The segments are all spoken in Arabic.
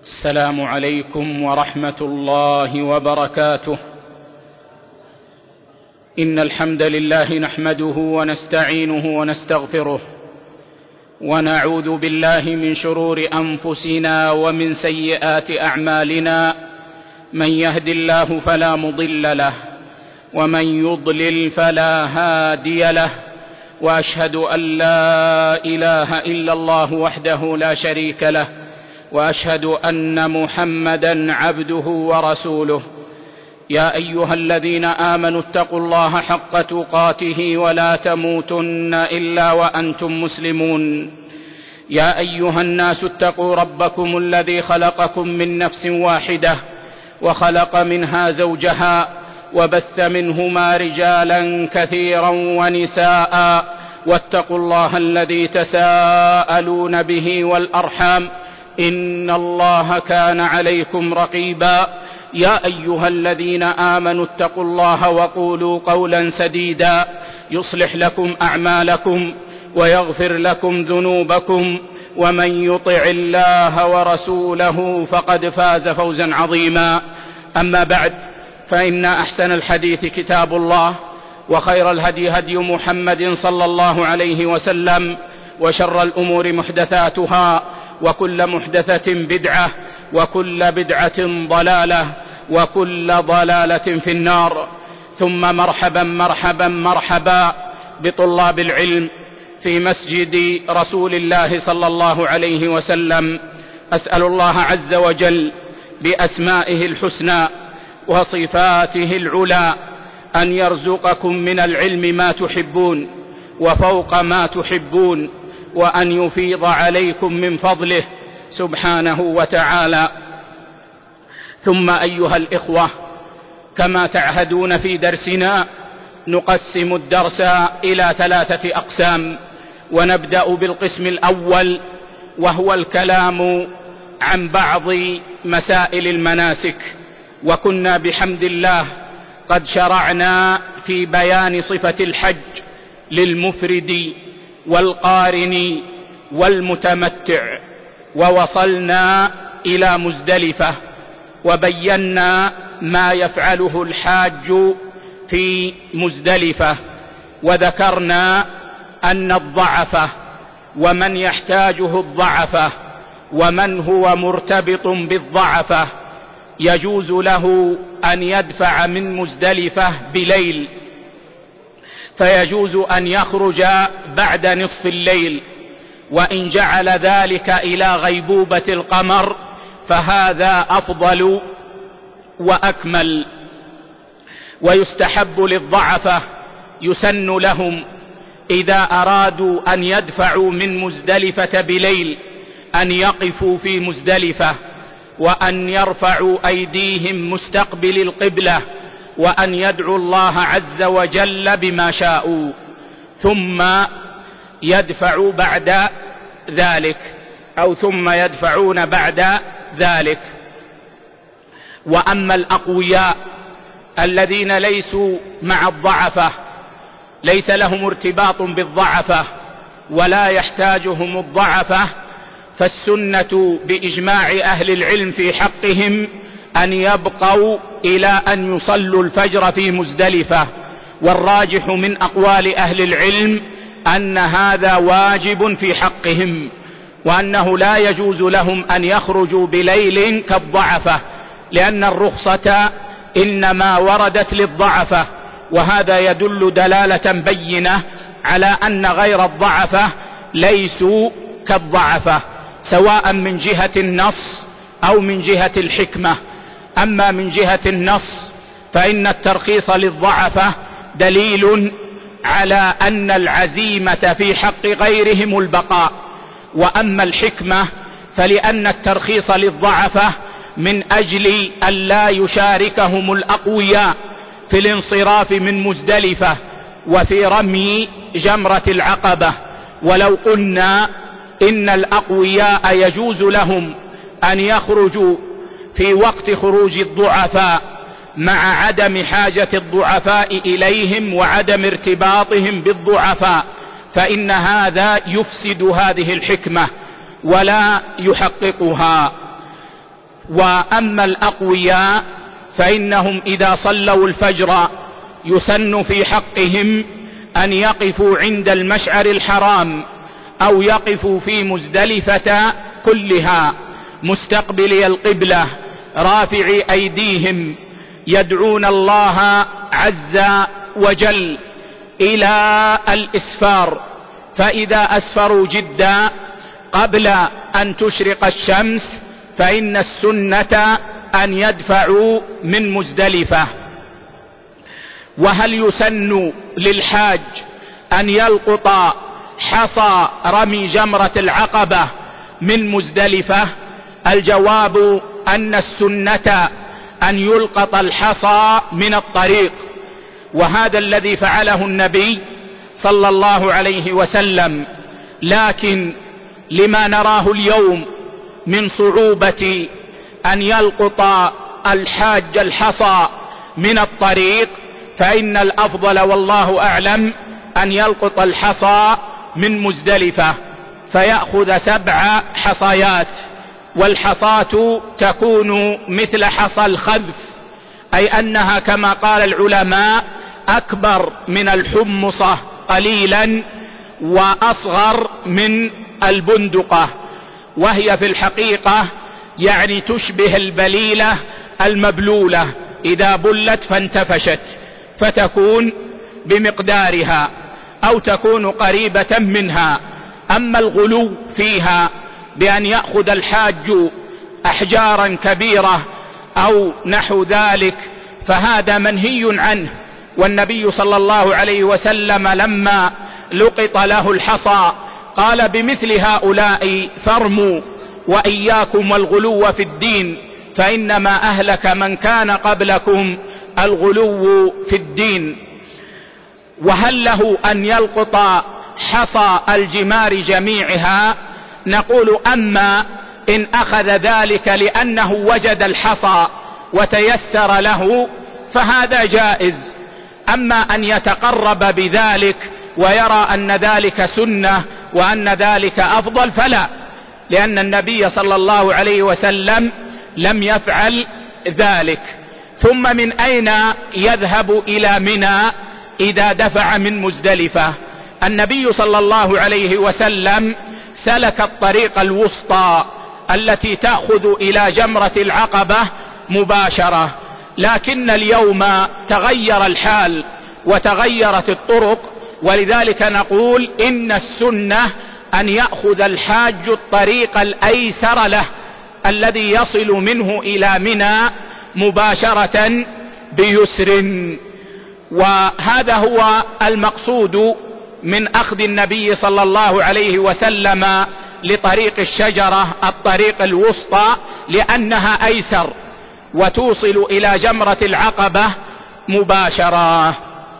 السلام عليكم ورحمة الله وبركاته. إن الحمد لله نحمده ونستعينه ونستغفره، ونعوذ بالله من شرور أنفسنا ومن سيئات أعمالنا. من يهد الله فلا مضل له، ومن يضلل فلا هادي له، وأشهد أن لا إله إلا الله وحده لا شريك له، وأشهد أن محمدًا عبده ورسوله. يا أيها الذين آمنوا اتقوا الله حق تقاته ولا تموتن إلا وأنتم مسلمون. يا أيها الناس اتقوا ربكم الذي خلقكم من نفس واحدة، وخلق منها زوجها، وبث منهما رجالا كثيرا ونساء، واتقوا الله الذي تساءلون به والأرحام، إن الله كان عليكم رقيبا. يا أيها الذين آمنوا اتقوا الله وقولوا قولا سديدا يصلح لكم أعمالكم ويغفر لكم ذنوبكم، ومن يطع الله ورسوله فقد فاز فوزا عظيما. أما بعد، فإن أحسن الحديث كتاب الله، وخير الهدي هدي محمد صلى الله عليه وسلم، وشر الأمور محدثاتها، وكل محدثة بدعة، وكل بدعة ضلالة، وكل ضلالة في النار. ثم مرحبا مرحبا مرحبا بطلاب العلم في مسجد رسول الله صلى الله عليه وسلم. أسأل الله عز وجل بأسمائه الحسنى وصفاته العلى أن يرزقكم من العلم ما تحبون وفوق ما تحبون، وأن يفيض عليكم من فضله سبحانه وتعالى. ثم أيها الإخوة، كما تعهدون في درسنا نقسم الدرس إلى 3 أقسام، ونبدأ بالقسم الأول، وهو الكلام عن بعض مسائل المناسك. وكنا بحمد الله قد شرعنا في بيان صفة الحج للمفرد والقارن والمتمتع، ووصلنا إلى مزدلفة، وبينا ما يفعله الحاج في مزدلفة، وذكرنا أن الضعف ومن يحتاجه الضعف ومن هو مرتبط بالضعف يجوز له أن يدفع من مزدلفة بليل، فيجوز أن يخرج بعد نصف الليل، وإن جعل ذلك إلى غيبوبة القمر فهذا أفضل وأكمل. ويستحب للضعفة، يسن لهم إذا أرادوا أن يدفعوا من مزدلفة بليل أن يقفوا في مزدلفة، وأن يرفعوا أيديهم مستقبل القبلة، وأن يدعوا الله عز وجل بما شاءوا، ثم يدفعوا بعد ذلك، أو ثم يدفعون بعد ذلك. وأما الأقوياء الذين ليسوا مع الضعفة، ليس لهم ارتباط بالضعفة ولا يحتاجهم الضعفة، فالسنة بإجماع أهل العلم في حقهم أن يبقوا إلى أن يصلوا الفجر في مزدلفة. والراجح من أقوال أهل العلم أن هذا واجب في حقهم، وأنه لا يجوز لهم أن يخرجوا بليل كالضعفة، لأن الرخصة إنما وردت للضعفة، وهذا يدل دلالة بينة على أن غير الضعفة ليسوا كالضعفة، سواء من جهة النص أو من جهة الحكمة. أما من جهة النص فإن الترخيص للضعفة دليل على أن العزيمة في حق غيرهم البقاء. وأما الحكمة فلأن الترخيص للضعفة من أجل أن لا يشاركهم الأقوياء في الانصراف من مزدلفة وفي رمي جمرة العقبة. ولو قلنا إن الأقوياء يجوز لهم أن يخرجوا في وقت خروج الضعفاء مع عدم حاجة الضعفاء إليهم وعدم ارتباطهم بالضعفاء، فإن هذا يفسد هذه الحكمة ولا يحققها. وأما الأقوياء فإنهم إذا صلوا الفجر يسن في حقهم أن يقفوا عند المشعر الحرام أو يقفوا في مزدلفة كلها مستقبلي القبلة رافعي أيديهم يدعون الله عز وجل إلى الإسفار، فإذا أسفروا جدا قبل أن تشرق الشمس فإن السنة أن يدفعوا من مزدلفة. وهل يسن للحاج أن يلقط حصى رمي جمرة العقبة من مزدلفة؟ الجواب أن السنة أن يلقط الحصى من الطريق، وهذا الذي فعله النبي صلى الله عليه وسلم. لكن لما نراه اليوم من صعوبة أن يلقط الحاج الحصى من الطريق، فإن الأفضل والله أعلم أن يلقط الحصى من مزدلفة فيأخذ 7 حصيات، والحصاة تكون مثل حصى الخذف، أي أنها كما قال العلماء أكبر من الحمصة قليلا وأصغر من البندقة، وهي في الحقيقة يعني تشبه البليلة المبلولة إذا بلت فانتفشت، فتكون بمقدارها أو تكون قريبة منها. أما الغلو فيها بأن يأخذ الحاج أحجارا كبيرة أو نحو ذلك فهذا منهي عنه، والنبي صلى الله عليه وسلم لما لقط له الحصى قال بمثل هؤلاء فارموا وإياكم والغلو في الدين فإنما أهلك من كان قبلكم الغلو في الدين. وهل له أن يلقط حصى الجمار جميعها؟ نقول أما إن أخذ ذلك لأنه وجد الحصى وتيسر له فهذا جائز، أما أن يتقرب بذلك ويرى أن ذلك سنة وأن ذلك أفضل فلا، لأن النبي صلى الله عليه وسلم لم يفعل ذلك. ثم من أين يذهب إلى منى إذا دفع من مزدلفة؟ النبي صلى الله عليه وسلم سلك الطريق الوسطى التي تأخذ إلى جمرة العقبة مباشرة، لكن اليوم تغير الحال وتغيرت الطرق، ولذلك نقول إن السنة أن يأخذ الحاج الطريق الأيسر له الذي يصل منه إلى منى مباشرة بيسر. وهذا هو المقصود من أخذ النبي صلى الله عليه وسلم لطريق الشجرة الطريق الوسطى، لأنها أيسر وتوصل إلى جمرة العقبة مباشرة.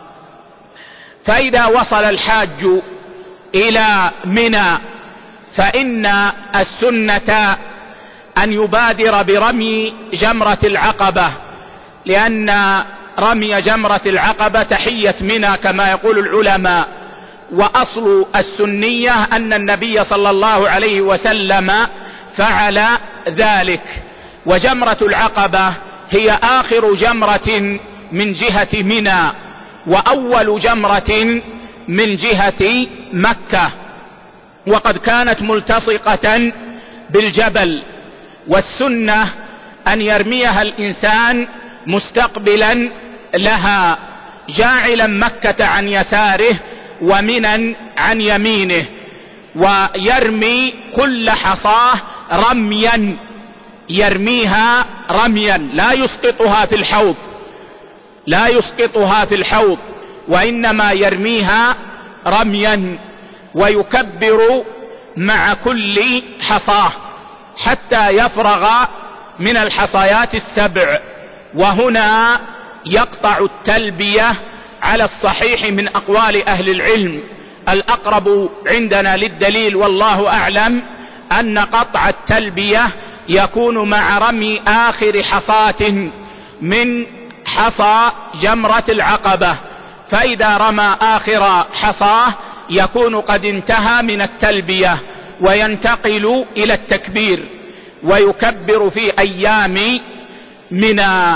فإذا وصل الحاج إلى منى فإن السنة أن يبادر برمي جمرة العقبة، لأن رمي جمرة العقبة تحية منى كما يقول العلماء. وأصل السنية أن النبي صلى الله عليه وسلم فعل ذلك. وجمرة العقبة هي آخر جمرة من جهة منى وأول جمرة من جهة مكة، وقد كانت ملتصقة بالجبل، والسنة أن يرميها الإنسان مستقبلا لها جاعلا مكة عن يساره ومنى عن يمينه، ويرمي كل حصاه رميا، يرميها رميا لا يسقطها في الحوض، لا يسقطها في الحوض، وإنما يرميها رميا، ويكبر مع كل حصاه حتى يفرغ من الحصيات 7. وهنا يقطع التلبية على الصحيح من أقوال أهل العلم. الأقرب عندنا للدليل والله أعلم أن قطع التلبية يكون مع رمي آخر حصاة من حصى جمرة العقبة، فإذا رمى آخر حصاه يكون قد انتهى من التلبية وينتقل إلى التكبير. ويكبر في أيام منى.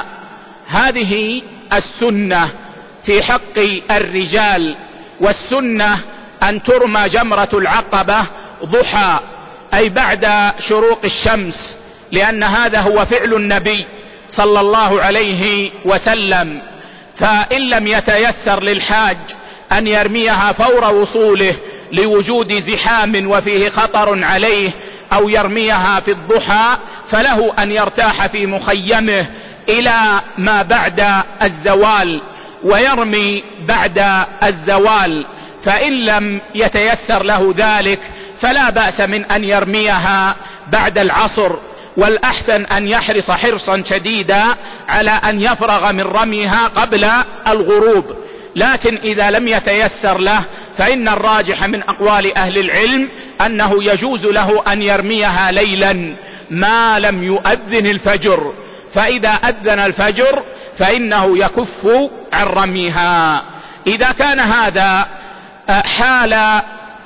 هذه السنة في حق الرجال. والسنة أن ترمى جمرة العقبة ضحى، أي بعد شروق الشمس، لأن هذا هو فعل النبي صلى الله عليه وسلم. فإن لم يتيسر للحاج أن يرميها فور وصوله لوجود زحام وفيه خطر عليه، أو يرميها في الضحى، فله أن يرتاح في مخيمه إلى ما بعد الزوال ويرمي بعد الزوال. فإن لم يتيسر له ذلك فلا بأس من أن يرميها بعد العصر، والأحسن أن يحرص حرصا شديدا على أن يفرغ من رميها قبل الغروب. لكن إذا لم يتيسر له فإن الراجح من أقوال أهل العلم أنه يجوز له أن يرميها ليلا ما لم يؤذن الفجر، فإذا أذن الفجر فإنه يكف عن رميها. إذا كان هذا حال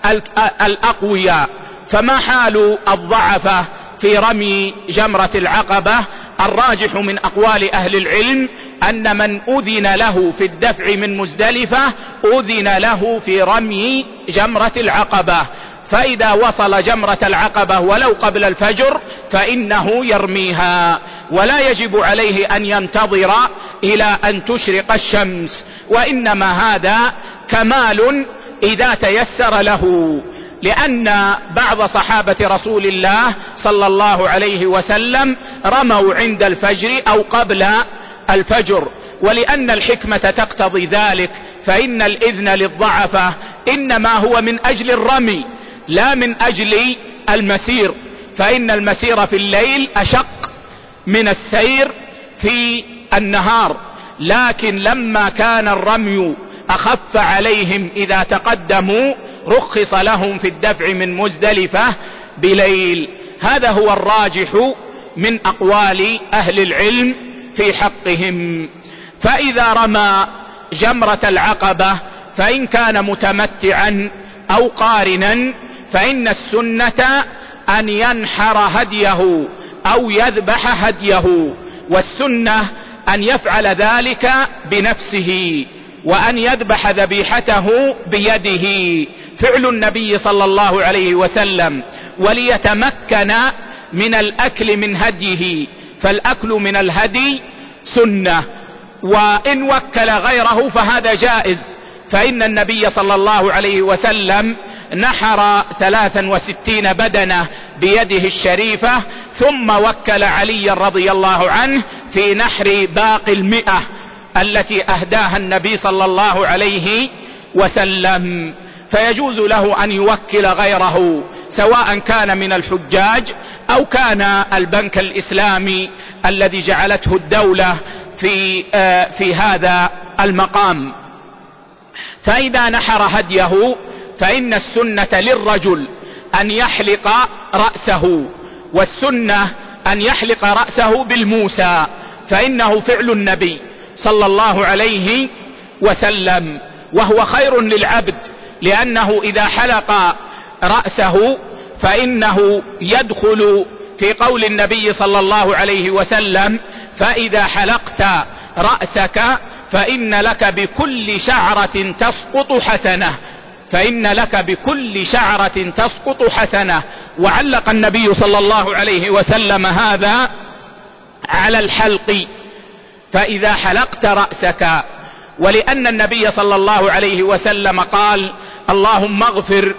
الأقوياء، فما حال الضعفة في رمي جمرة العقبة؟ الراجح من أقوال أهل العلم أن من أذن له في الدفع من مزدلفة أذن له في رمي جمرة العقبة، فإذا وصل جمرة العقبة ولو قبل الفجر فإنه يرميها، ولا يجب عليه أن ينتظر إلى أن تشرق الشمس، وإنما هذا كمال إذا تيسر له. لأن بعض صحابة رسول الله صلى الله عليه وسلم رموا عند الفجر أو قبل الفجر، ولأن الحكمة تقتضي ذلك، فإن الإذن للضعفة إنما هو من أجل الرمي لا من أجل المسير، فإن المسير في الليل أشق من السير في النهار. لكن لما كان الرمي أخف عليهم إذا تقدموا رخص لهم في الدفع من مزدلفة بليل. هذا هو الراجح من أقوال أهل العلم في حقهم. فإذا رمى جمرة العقبة فإن كان متمتعا أو قارنا فإن السنة أن ينحر هديه أو يذبح هديه، والسنة أن يفعل ذلك بنفسه وأن يذبح ذبيحته بيده، فعل النبي صلى الله عليه وسلم، وليتمكن من الأكل من هديه، فالأكل من الهدي سنة. وإن وكل غيره فهذا جائز، فإن النبي صلى الله عليه وسلم نحر 63 بدنة بيده الشريفة، ثم وكل علي رضي الله عنه في نحر باقي 100 التي أهداها النبي صلى الله عليه وسلم. فيجوز له أن يوكل غيره سواء كان من الحجاج أو كان البنك الإسلامي الذي جعلته الدولة في هذا المقام. فإذا نحر هديه فإن السنة للرجل أن يحلق رأسه، والسنة أن يحلق رأسه بالموسى، فإنه فعل النبي صلى الله عليه وسلم، وهو خير للعبد، لأنه إذا حلق رأسه فإنه يدخل في قول النبي صلى الله عليه وسلم: فإذا حلقت رأسك فإن لك بكل شعرة تسقط حسنة، فإن لك بكل شعرة تسقط حسنة. وعلق النبي صلى الله عليه وسلم هذا على الحلق، فإذا حلقت رأسك، ولأن النبي صلى الله عليه وسلم قال: اللهم اغفر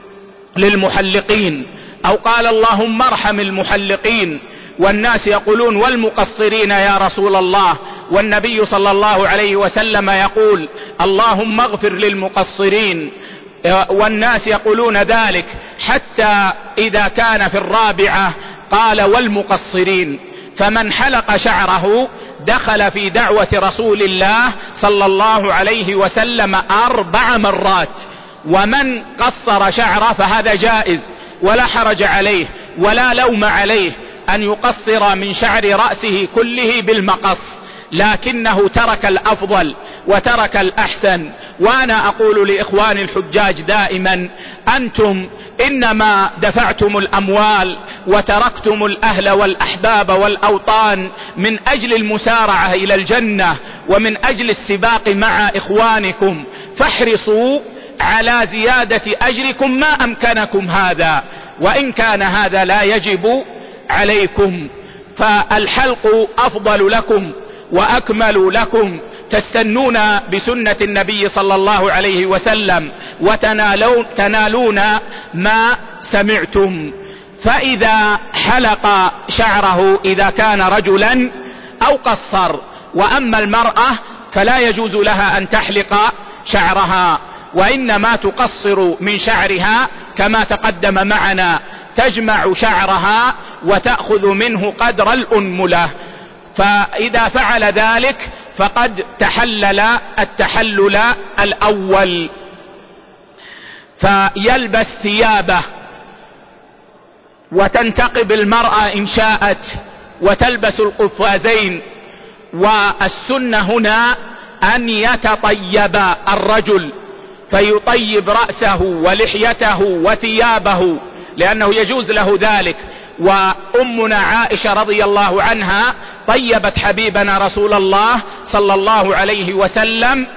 للمحلقين، أو قال: اللهم ارحم المحلقين. والناس يقولون: والمقصرين يا رسول الله؟ والنبي صلى الله عليه وسلم يقول: اللهم اغفر للمقصرين. والناس يقولون ذلك، حتى إذا كان في الرابعة قال: والمقصرين. فمن حلق شعره دخل في دعوة رسول الله صلى الله عليه وسلم 4 مرات، ومن قصر شعره فهذا جائز ولا حرج عليه ولا لوم عليه أن يقصر من شعر رأسه كله بالمقص، لكنه ترك الأفضل وترك الأحسن. وأنا أقول لإخواني الحجاج دائما: أنتم إنما دفعتم الأموال وتركتم الأهل والأحباب والأوطان من أجل المسارعة إلى الجنة ومن أجل السباق مع إخوانكم، فاحرصوا على زيادة أجركم ما أمكنكم هذا، وإن كان هذا لا يجب عليكم. فالحلق أفضل لكم وأكمل لكم، تستنون بسنة النبي صلى الله عليه وسلم وتنالون ما سمعتم. فإذا حلق شعره إذا كان رجلا أو قصر، وأما المرأة فلا يجوز لها أن تحلق شعرها، وإنما تقصر من شعرها كما تقدم معنا، تجمع شعرها وتأخذ منه قدر الأنملة. فإذا فعل ذلك فقد تحلل التحلل الأول. فيلبس ثيابه، وتنتقب المرأة إن شاءت، وتلبس القفازين. والسنة هنا أن يتطيب الرجل، فيطيب رأسه ولحيته وثيابه، لأنه يجوز له ذلك. وأمنا عائشة رضي الله عنها طيبت حبيبنا رسول الله صلى الله عليه وسلم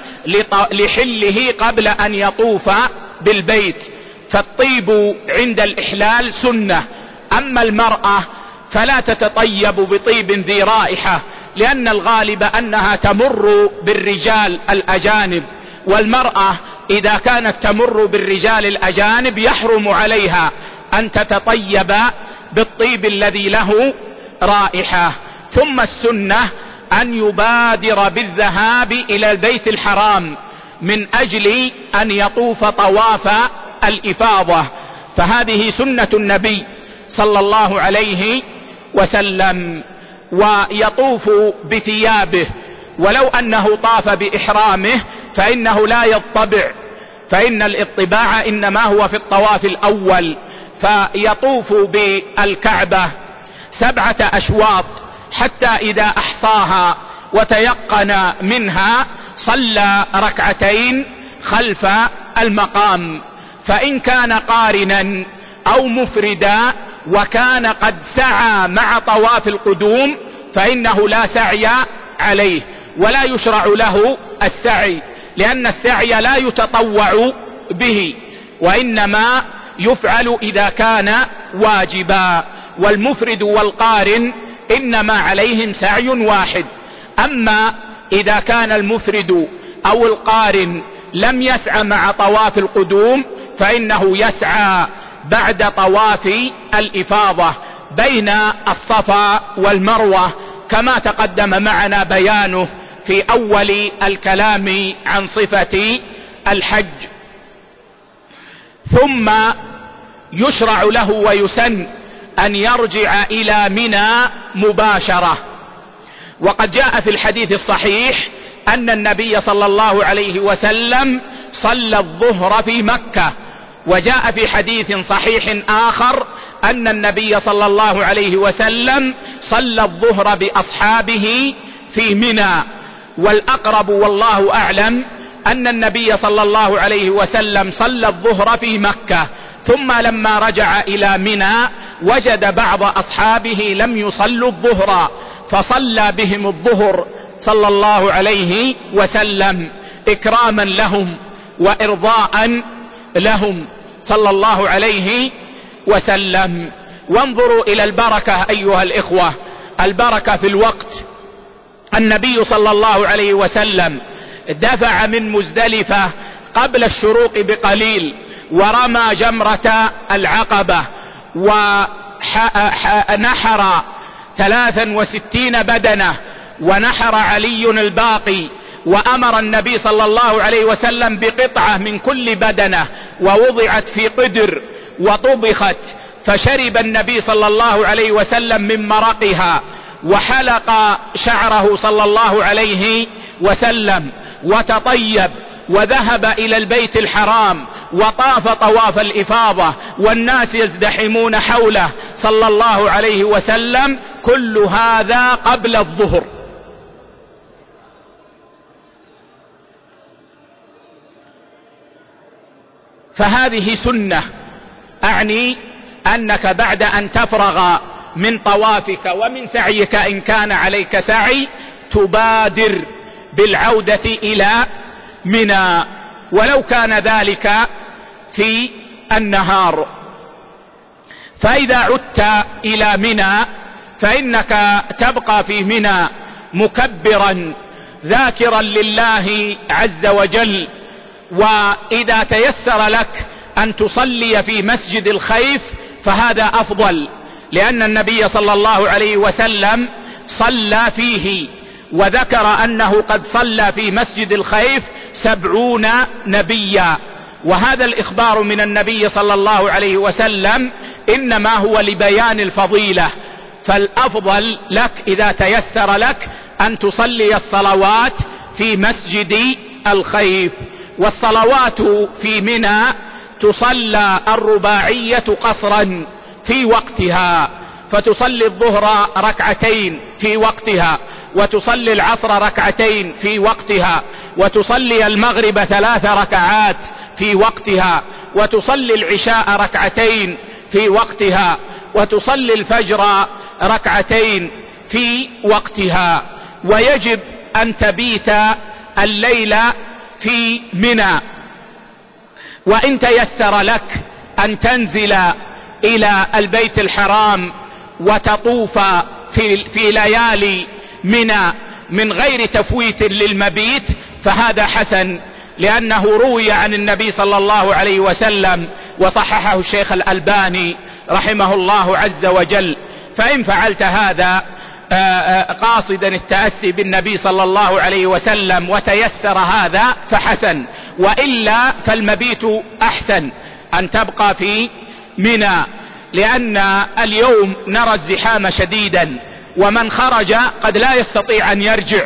لحله قبل أن يطوف بالبيت، فالطيب عند الإحلال سنة. أما المرأة فلا تتطيب بطيب ذي رائحة، لأن الغالب أنها تمر بالرجال الأجانب، والمرأة إذا كانت تمر بالرجال الأجانب يحرم عليها أن تتطيب بالطيب الذي له رائحة. ثم السنة أن يبادر بالذهاب إلى البيت الحرام من أجل أن يطوف طواف الإفاضة، فهذه سنة النبي صلى الله عليه وسلم. ويطوف بثيابه، ولو أنه طاف بإحرامه فإنه لا يطبع، فإن الاطباع إنما هو في الطواف الأول. فيطوف بالكعبة 7 أشواط حتى إذا أحصاها وتيقن منها صلى 2 ركعتين خلف المقام. فإن كان قارنا أو مفردا وكان قد سعى مع طواف القدوم فإنه لا سعي عليه، ولا يشرع له السعي، لأن السعي لا يتطوع به، وإنما يفعل إذا كان واجبا. والمفرد والقارن إنما عليهم سعي واحد. أما إذا كان المفرد أو القارن لم يسعى مع طواف القدوم فإنه يسعى بعد طواف الإفاضة بين الصفا والمروة، كما تقدم معنا بيانه في أول الكلام عن صفة الحج. ثم يشرع له ويسن أن يرجع إلى منى مباشرة. وقد جاء في الحديث الصحيح أن النبي صلى الله عليه وسلم صلى الظهر في مكة، وجاء في حديث صحيح آخر أن النبي صلى الله عليه وسلم صلى الظهر بأصحابه في منى. والأقرب والله أعلم أن النبي صلى الله عليه وسلم صلى الظهر في مكة، ثم لما رجع إلى منى وجد بعض أصحابه لم يصلوا الظهر، فصلى بهم الظهر صلى الله عليه وسلم إكراما لهم وإرضاء لهم صلى الله عليه وسلم. وانظروا إلى البركة أيها الإخوة، البركة في الوقت. النبي صلى الله عليه وسلم دفع من مزدلفة قبل الشروق بقليل، ورمى جمرة العقبة، ونحر 63 بدنة، ونحر علي الباقي، وأمر النبي صلى الله عليه وسلم بقطعة من كل بدنة ووضعت في قدر وطبخت، فشرب النبي صلى الله عليه وسلم من مرقها، وحلق شعره صلى الله عليه وسلم وتطيب، وذهب إلى البيت الحرام وطاف طواف الإفاضة، والناس يزدحمون حوله صلى الله عليه وسلم. كل هذا قبل الظهر. فهذه سنة، أعني أنك بعد أن تفرغ من طوافك ومن سعيك إن كان عليك سعي تبادر بالعودة إلى منى، ولو كان ذلك في النهار. فإذا عدت إلى منى فإنك تبقى في منى مكبرا ذاكرا لله عز وجل. وإذا تيسر لك أن تصلي في مسجد الخيف فهذا أفضل، لأن النبي صلى الله عليه وسلم صلى فيه، وذكر أنه قد صلى في مسجد الخيف 70 نبيا. وهذا الإخبار من النبي صلى الله عليه وسلم إنما هو لبيان الفضيلة، فالأفضل لك إذا تيسر لك أن تصلي الصلوات في مسجد الخيف. والصلوات في منى تصلى الرباعية قصرا في وقتها، فتصلي الظهر ركعتين في وقتها، وتصلي العصر ركعتين في وقتها، وتصلي المغرب 3 ركعات في وقتها، وتصلي العشاء ركعتين في وقتها، وتصلي الفجر ركعتين في وقتها. ويجب أن تبيت الليل في منى. وإن تيسر لك أن تنزل إلى البيت الحرام وتطوف في ليالي منى من غير تفويت للمبيت فهذا حسن، لأنه روي عن النبي صلى الله عليه وسلم وصححه الشيخ الألباني رحمه الله عز وجل. فإن فعلت هذا قاصدا التأسي بالنبي صلى الله عليه وسلم وتيسر هذا فحسن، وإلا فالمبيت أحسن أن تبقى في منى، لأن اليوم نرى الزحام شديدا، ومن خرج قد لا يستطيع أن يرجع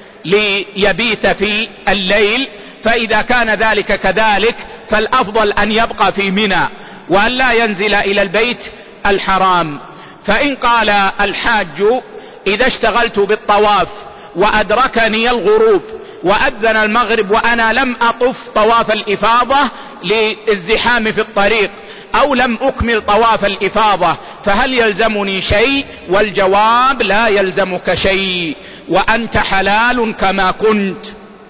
ليبيت في الليل. فإذا كان ذلك كذلك فالأفضل أن يبقى في منى وأن لا ينزل إلى البيت الحرام. فإن قال الحاج إذا اشتغلت بالطواف وأدركني الغروب وأذن المغرب وأنا لم أطف طواف الإفاضة للزحام في الطريق، أو لم أكمل طواف الإفاضة، فهل يلزمني شيء؟ والجواب لا يلزمك شيء، وأنت حلال كما كنت،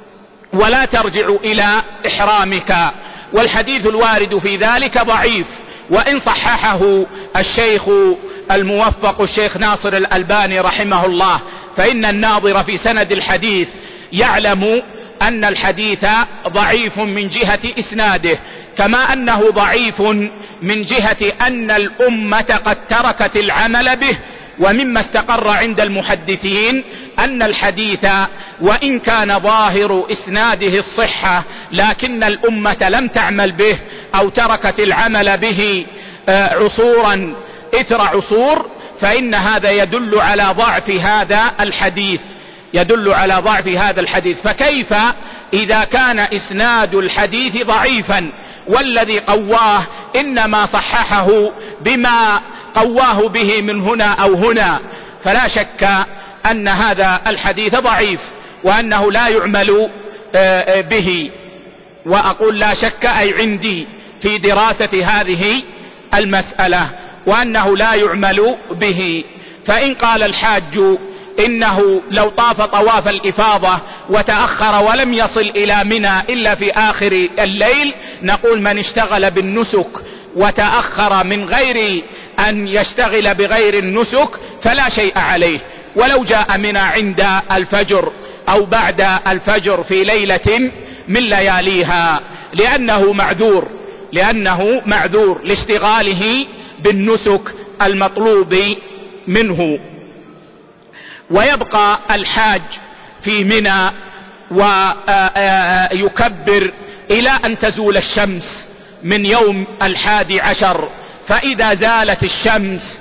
ولا ترجع إلى إحرامك. والحديث الوارد في ذلك ضعيف، وإن صححه الشيخ الموفق الشيخ ناصر الألباني رحمه الله، فإن الناظر في سند الحديث يعلم أن الحديث ضعيف من جهة إسناده، كما أنه ضعيف من جهة أن الأمة قد تركت العمل به. ومما استقر عند المحدثين أن الحديث وإن كان ظاهر إسناده الصحة لكن الأمة لم تعمل به أو تركت العمل به عصورا إثر عصور، فإن هذا يدل على ضعف هذا الحديث، يدل على ضعف هذا الحديث. فكيف إذا كان إسناد الحديث ضعيفا والذي قواه إنما صححه بما قواه به من هنا أو هنا؟ فلا شك أن هذا الحديث ضعيف وأنه لا يعمل به. وأقول لا شك أي عندي في دراسة هذه المسألة وأنه لا يعمل به. فإن قال الحاج إنه لو طاف طواف الإفاضة وتأخر ولم يصل إلى منى إلا في آخر الليل، نقول من اشتغل بالنسك وتأخر من غير أن يشتغل بغير النسك فلا شيء عليه، ولو جاء منى عند الفجر أو بعد الفجر في ليلة من لياليها، لأنه معذور لاشتغاله بالنسك المطلوب منه. ويبقى الحاج في منى ويكبر إلى أن تزول الشمس من يوم 11، فإذا زالت الشمس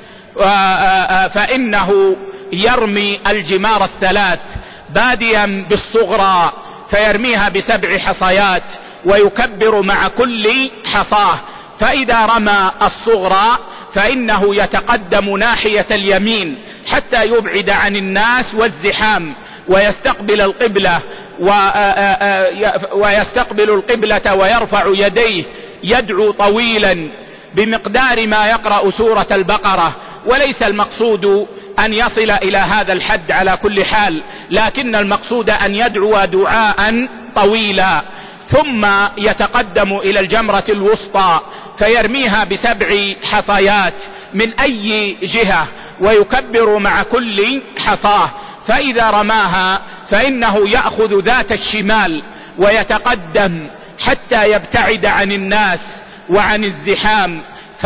فإنه يرمي الجمار 3 باديا بالصغرى فيرميها ب7 حصيات ويكبر مع كل حصاه. فإذا رمى الصغرى فإنه يتقدم ناحية اليمين حتى يبعد عن الناس والزحام ويستقبل القبلة ويرفع يديه يدعو طويلا بمقدار ما يقرأ سورة البقرة، وليس المقصود أن يصل إلى هذا الحد على كل حال، لكن المقصود أن يدعو دعاء طويلا، ثم يتقدم إلى الجمرة الوسطى فيرميها ب7 حصيات من أي جهة، ويكبر مع كل حصاه. فإذا رماها فإنه يأخذ ذات الشمال ويتقدم حتى يبتعد عن الناس وعن الزحام،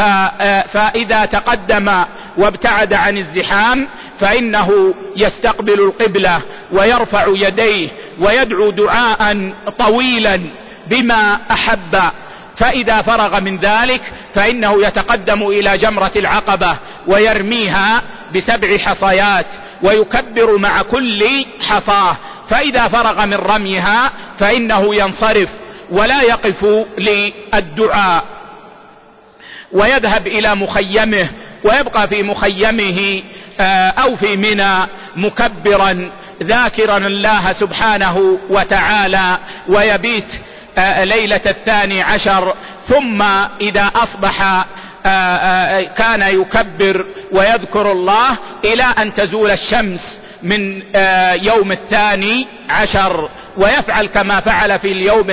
فإذا تقدم وابتعد عن الزحام فإنه يستقبل القبلة ويرفع يديه ويدعو دعاء طويلا بما أحب. فإذا فرغ من ذلك فإنه يتقدم إلى جمرة العقبة ويرميها ب7 حصيات ويكبر مع كل حصاه. فإذا فرغ من رميها فإنه ينصرف ولا يقف للدعاء، ويذهب إلى مخيمه ويبقى في مخيمه أو في منى مكبرا ذاكرا الله سبحانه وتعالى، ويبيت ليلة 12، ثم إذا أصبح كان يكبر ويذكر الله إلى أن تزول الشمس من يوم 12، ويفعل كما فعل في اليوم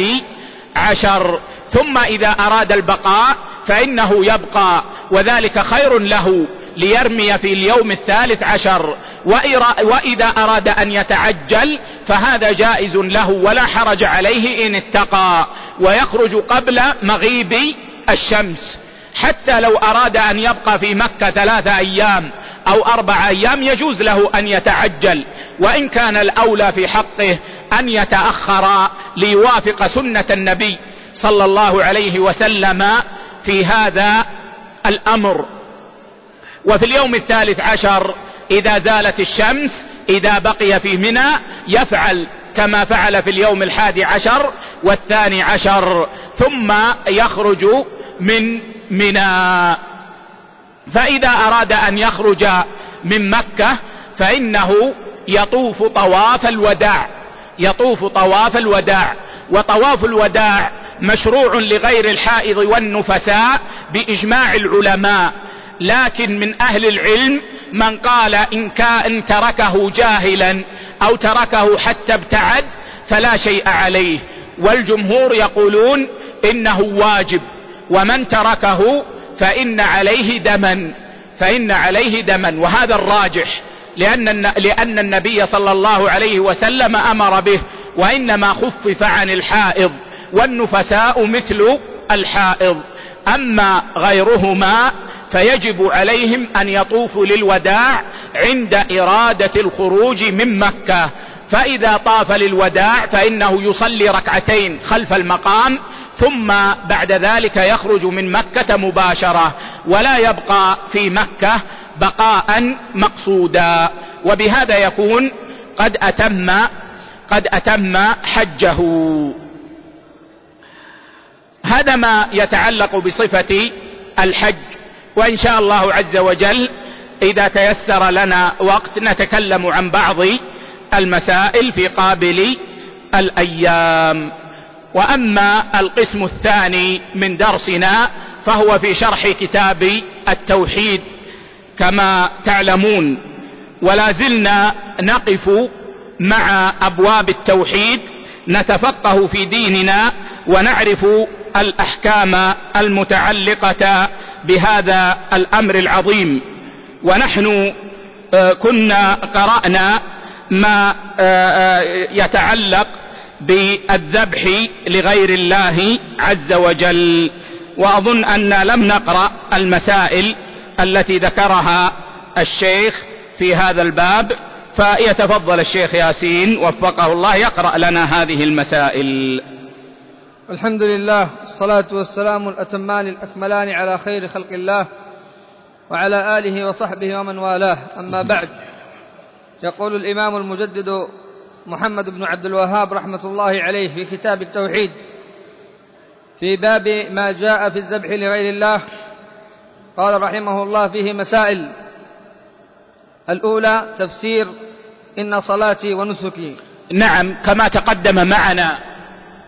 11. ثم إذا أراد البقاء فإنه يبقى، وذلك خير له ليرمي في اليوم 13. وإذا أراد أن يتعجل فهذا جائز له ولا حرج عليه إن اتقى، ويخرج قبل مغيب الشمس. حتى لو أراد أن يبقى في مكة 3 أيام أو 4 أيام يجوز له أن يتعجل، وإن كان الأولى في حقه أن يتأخر ليوافق سنة النبي صلى الله عليه وسلم في هذا الأمر. وفي اليوم 13 إذا زالت الشمس إذا بقي في منى يفعل كما فعل في اليوم 11 و12، ثم يخرج من منى. فإذا أراد أن يخرج من مكة فإنه يطوف طواف الوداع. وطواف الوداع مشروع لغير الحائض والنفساء بإجماع العلماء، لكن من أهل العلم من قال إن تركه جاهلا أو تركه حتى ابتعد فلا شيء عليه، والجمهور يقولون إنه واجب، ومن تركه فإن عليه دما، وهذا الراجح، لأن النبي صلى الله عليه وسلم أمر به، وإنما خفف عن الحائض، والنفساء مثل الحائض. أما غيرهما فيجب عليهم أن يطوفوا للوداع عند إرادة الخروج من مكة. فإذا طاف للوداع فإنه يصلي 2 خلف المقام، ثم بعد ذلك يخرج من مكة مباشرة، ولا يبقى في مكة بقاء مقصودا، وبهذا يكون قد أتم حجه. هذا ما يتعلق بصفة الحج، وإن شاء الله عز وجل إذا تيسر لنا وقت نتكلم عن بعض المسائل في قابل الأيام. وأما القسم الثاني من درسنا فهو في شرح كتاب التوحيد كما تعلمون، ولا زلنا نقف مع أبواب التوحيد نتفقه في ديننا ونعرف الأحكام المتعلقة بهذا الأمر العظيم. ونحن كنا قرأنا ما يتعلق بالذبح لغير الله عز وجل، وأظن أن لم نقرأ المسائل التي ذكرها الشيخ في هذا الباب، فيتفضل الشيخ ياسين وفقه الله يقرأ لنا هذه المسائل. الحمد لله، الصلاة والسلام الأتمان الأكملان على خير خلق الله وعلى آله وصحبه ومن والاه، أما بعد. يقول الإمام المجدد محمد بن عبد الوهاب رحمة الله عليه في كتاب التوحيد في باب ما جاء في الذبح لغير الله، قال رحمه الله فيه مسائل. الأولى تفسير إن صلاتي ونسكي. نعم، كما تقدم معنا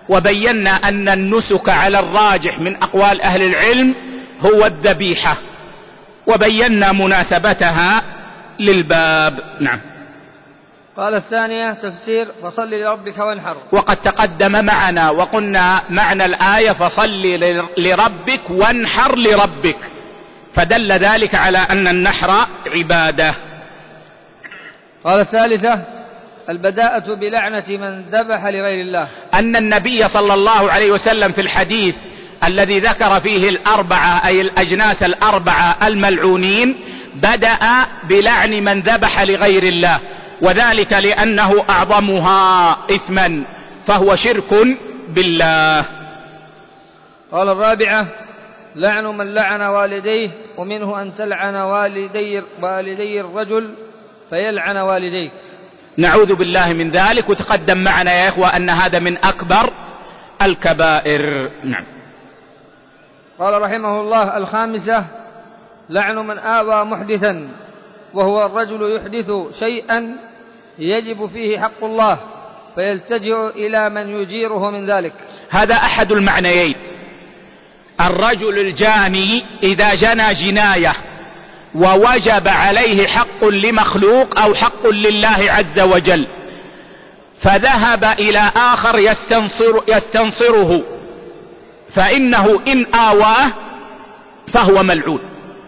وبينا أن النسك على الراجح من أقوال أهل العلم هو الذبيحة، وبينا مناسبتها للباب. نعم. قال الثانية تفسير فصل لربك وانحر، وقد تقدم معنا وقلنا معنى الآية فصل لربك وانحر لربك، فدل ذلك على أن النحر عبادة. قال الثالثة البداءة بلعنة من ذبح لغير الله، أن النبي صلى الله عليه وسلم في الحديث الذي ذكر فيه الأربعة أي الأجناس الأربعة الملعونين بدأ بلعن من ذبح لغير الله، وذلك لأنه أعظمها إثما فهو شرك بالله. قال الرابعة لعن من لعن والديه، ومنه أن تلعن والدي الرجل فيلعن والديك. نعوذ بالله من ذلك، وتقدم معنا يا إخوة أن هذا من أكبر الكبائر. نعم. قال رحمه الله الخامسة لعن من آوى محدثا، وهو الرجل يحدث شيئا يجب فيه حق الله فيلتجئ إلى من يجيره من ذلك. هذا أحد المعنيين. الرجل الجاني إذا جنى جناية ووجب عليه حق لمخلوق أو حق لله عز وجل، فذهب إلى آخر يستنصره، فإنه إن آواه فهو ملعون.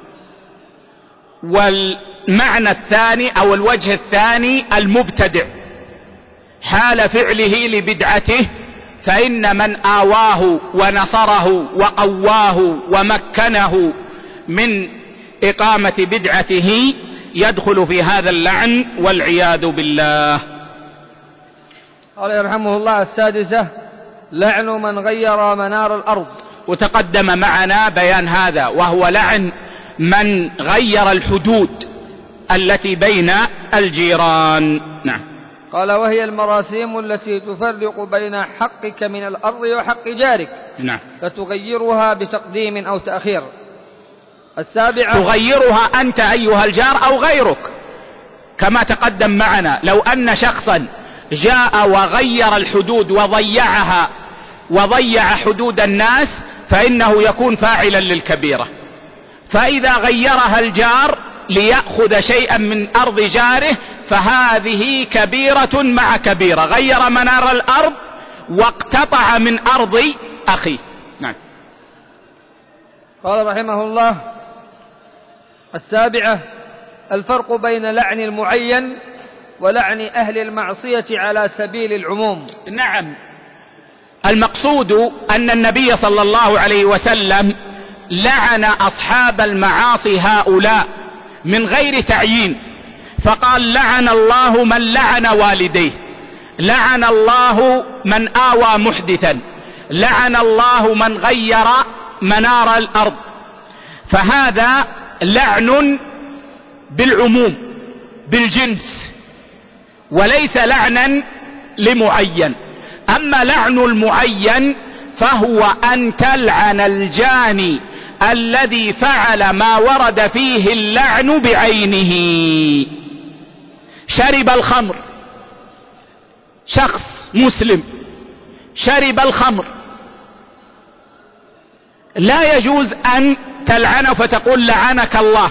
والمعنى الثاني أو الوجه الثاني المبتدع حال فعله لبدعته، فإن من آواه ونصره وقواه ومكنه من إقامة بدعته يدخل في هذا اللعن والعياذ بالله. قال يرحمه الله السادسة لعن من غير منار الأرض، وتقدم معنا بيان هذا، وهو لعن من غير الحدود التي بين الجيران. نعم. قال وهي المراسيم التي تفرق بين حقك من الأرض وحق جارك. نعم. فتغيرها بتقديم أو تأخير. السابعة تغيرها أنت أيها الجار أو غيرك، كما تقدم معنا لو أن شخصا جاء وغير الحدود وضيعها وضيع حدود الناس فإنه يكون فاعلا للكبيرة. فإذا غيرها الجار ليأخذ شيئا من أرض جاره فهذه كبيرة مع كبيرة، غير منار الأرض واقتطع من أرض أخيه. نعم. قال رحمه الله السابعة الفرق بين لعن المعين ولعن أهل المعصية على سبيل العموم. نعم. المقصود أن النبي صلى الله عليه وسلم لعن أصحاب المعاصي هؤلاء من غير تعيين، فقال لعن الله من لعن والديه، لعن الله من آوى محدثا، لعن الله من غير منار الأرض. فهذا لعن بالعموم بالجنس وليس لعنا لمعين. أما لعن المعين فهو أن تلعن الجاني الذي فعل ما ورد فيه اللعن بعينه. شرب الخمر، شخص مسلم شرب الخمر، لا يجوز أن تلعنه فتقول لعنك الله،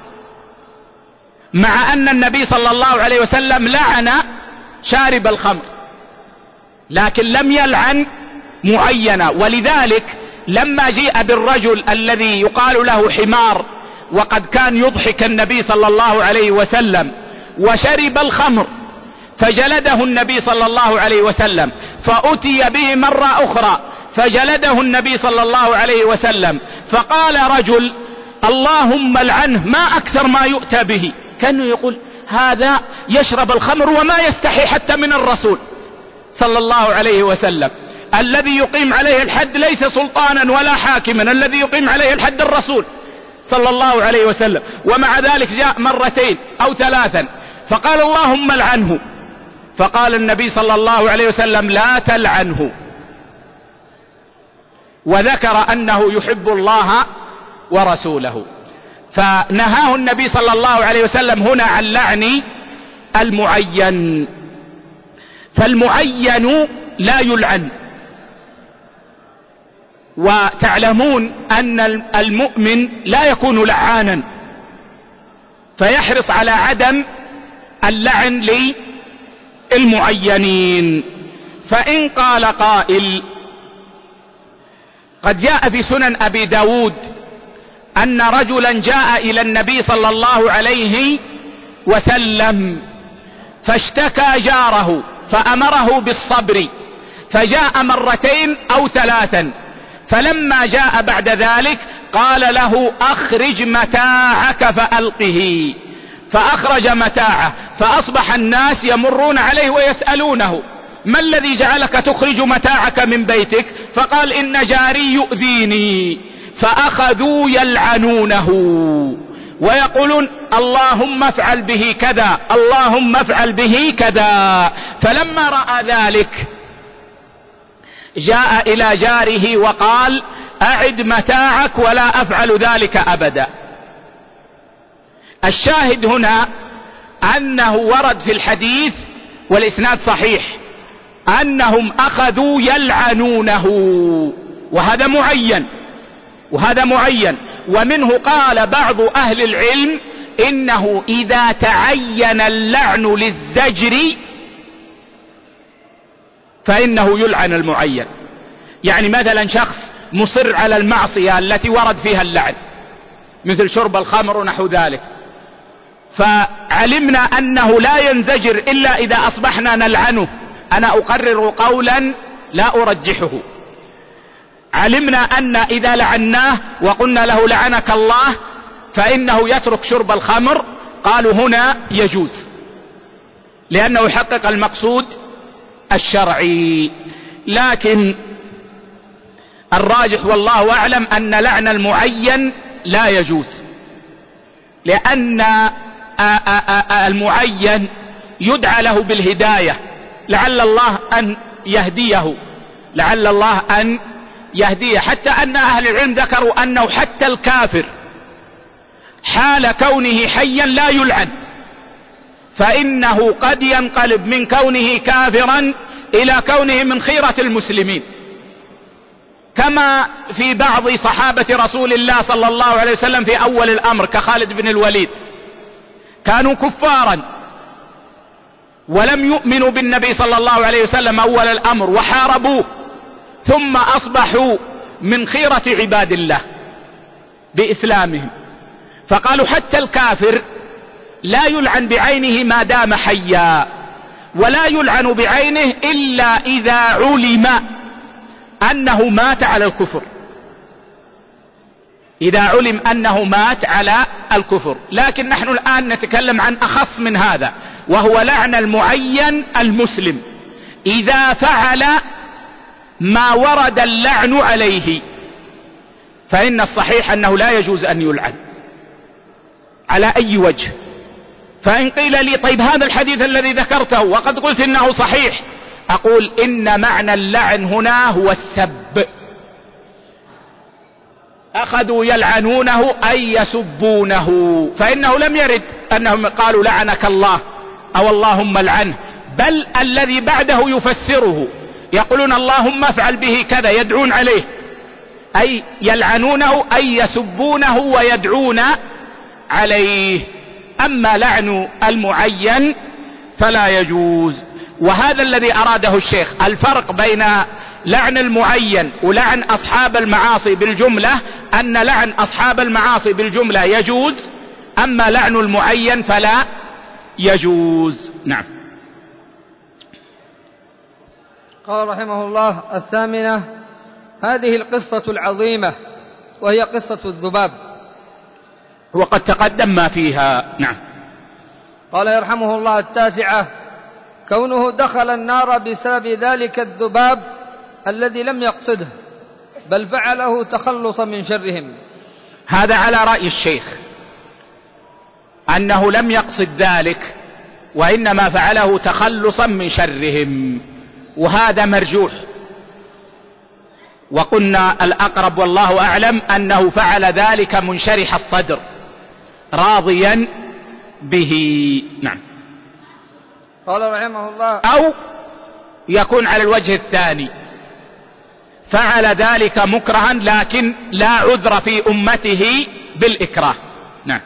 مع أن النبي صلى الله عليه وسلم لعن شارب الخمر لكن لم يلعن معينا. ولذلك لما جيء بالرجل الذي يقال له حمار وقد كان يضحك النبي صلى الله عليه وسلم وشرب الخمر فجلده النبي صلى الله عليه وسلم، فأتي به مرة أخرى فجلده النبي صلى الله عليه وسلم، فقال رجل اللهم العنه ما أكثر ما يؤتى به. كانوا يقول هذا يشرب الخمر وما يستحي حتى من الرسول صلى الله عليه وسلم. الذي يقيم عليه الحد ليس سلطانا ولا حاكما، الذي يقيم عليه الحد الرسول صلى الله عليه وسلم. ومع ذلك جاء مرتين أو ثلاثا فقال اللهم العنه، فقال النبي صلى الله عليه وسلم لا تلعنه، وذكر أنه يحب الله ورسوله، فنهاه النبي صلى الله عليه وسلم هنا عن لعن المعين. فالمعين لا يلعن وتعلمون أن المؤمن لا يكون لعانا، فيحرص على عدم اللعن للمعينين. فإن قال قائل: قد جاء في سنن أبي داود أن رجلا جاء إلى النبي صلى الله عليه وسلم فاشتكى جاره فأمره بالصبر، فجاء مرتين أو ثلاثا، فلما جاء بعد ذلك قال له: أخرج متاعك فألقه، فأخرج متاعه، فأصبح الناس يمرون عليه ويسألونه: ما الذي جعلك تخرج متاعك من بيتك؟ فقال: إن جاري يؤذيني. فأخذوا يلعنونه ويقولون: اللهم افعل به كذا، اللهم افعل به كذا. فلما رأى ذلك جاء إلى جاره وقال: أعد متاعك ولا أفعل ذلك أبدا. الشاهد هنا أنه ورد في الحديث والإسناد صحيح أنهم أخذوا يلعنونه، وهذا معين. ومنه قال بعض أهل العلم إنه إذا تعين اللعن للزجر فإنه يلعن المعين. يعني مثلا شخص مصر على المعصية التي ورد فيها اللعن مثل شرب الخمر ونحو ذلك، فعلمنا أنه لا ينزجر إلا إذا أصبحنا نلعنه. أنا أقرر قولا لا أرجحه. علمنا أن إذا لعناه وقلنا له لعنك الله فإنه يترك شرب الخمر، قالوا هنا يجوز لأنه يحقق المقصود الشرعي. لكن الراجح والله أعلم أن لعن المعين لا يجوز، لأن المعين يدعى له بالهداية، لعل الله أن يهديه، حتى أن أهل العلم ذكروا أنه حتى الكافر حال كونه حيا لا يلعن، فإنه قد ينقلب من كونه كافرا إلى كونه من خيرة المسلمين، كما في بعض صحابة رسول الله صلى الله عليه وسلم في أول الأمر كخالد بن الوليد، كانوا كفارا ولم يؤمنوا بالنبي صلى الله عليه وسلم أول الأمر وحاربوه، ثم أصبحوا من خيرة عباد الله بإسلامهم، فقالوا حتى الكافر لا يلعن بعينه ما دام حيا، ولا يلعن بعينه إلا إذا علم أنه مات على الكفر، إذا علم أنه مات على الكفر. لكن نحن الآن نتكلم عن أخص من هذا، وهو لعن المعين المسلم إذا فعل ما ورد اللعن عليه، فإن الصحيح أنه لا يجوز أن يلعن على أي وجه. فإن قيل لي: طيب هذا الحديث الذي ذكرته وقد قلت إنه صحيح، أقول إن معنى اللعن هنا هو السب. أخذوا يلعنونه أي يسبونه، فإنه لم يرد أنهم قالوا لعنك الله أو اللهم العنه، بل الذي بعده يفسره، يقولون اللهم افعل به كذا، يدعون عليه، أي يلعنونه أي يسبونه ويدعون عليه. أما لعن المعين فلا يجوز. وهذا الذي أراده الشيخ، الفرق بين لعن المعين ولعن أصحاب المعاصي بالجملة، أن لعن أصحاب المعاصي بالجملة يجوز، أما لعن المعين فلا يجوز. نعم. قال رحمه الله: الثامنة هذه القصة العظيمة، وهي قصة الذباب، وقد تقدم ما فيها. نعم. قال يرحمه الله: التاسعة كونه دخل النار بسبب ذلك الذباب الذي لم يقصده، بل فعله تخلصا من شرهم. هذا على رأي الشيخ أنه لم يقصد ذلك، وإنما فعله تخلصا من شرهم، وهذا مرجوح. وقلنا الأقرب والله أعلم أنه فعل ذلك منشرح الصدر راضيا به. نعم. قال رحمه الله: أو يكون على الوجه الثاني، فعل ذلك مكرها، لكن لا عذر في أمته بالإكراه. نعم.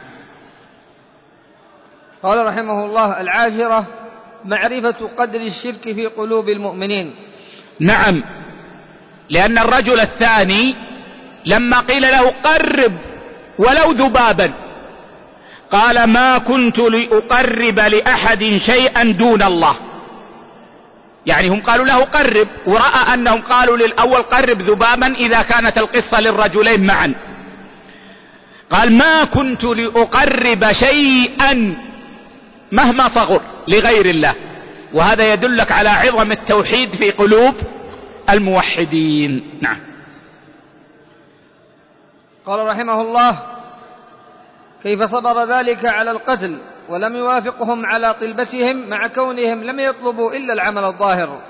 قال رحمه الله: العاشرة معرفة قدر الشرك في قلوب المؤمنين. نعم، لأن الرجل الثاني لما قيل له قرب ولو ذبابا قال: ما كنت لأقرب لأحد شيئا دون الله. يعني هم قالوا له قرب، ورأى أنهم قالوا للأول قرب ذبابا إذا كانت القصة للرجلين معا. قال: ما كنت لأقرب شيئا مهما صغر لغير الله. وهذا يدلك على عظم التوحيد في قلوب الموحدين. نعم. قال رحمه الله: كيف صبر ذلك على القتل ولم يوافقهم على طلبتهم مع كونهم لم يطلبوا إلا العمل الظاهر.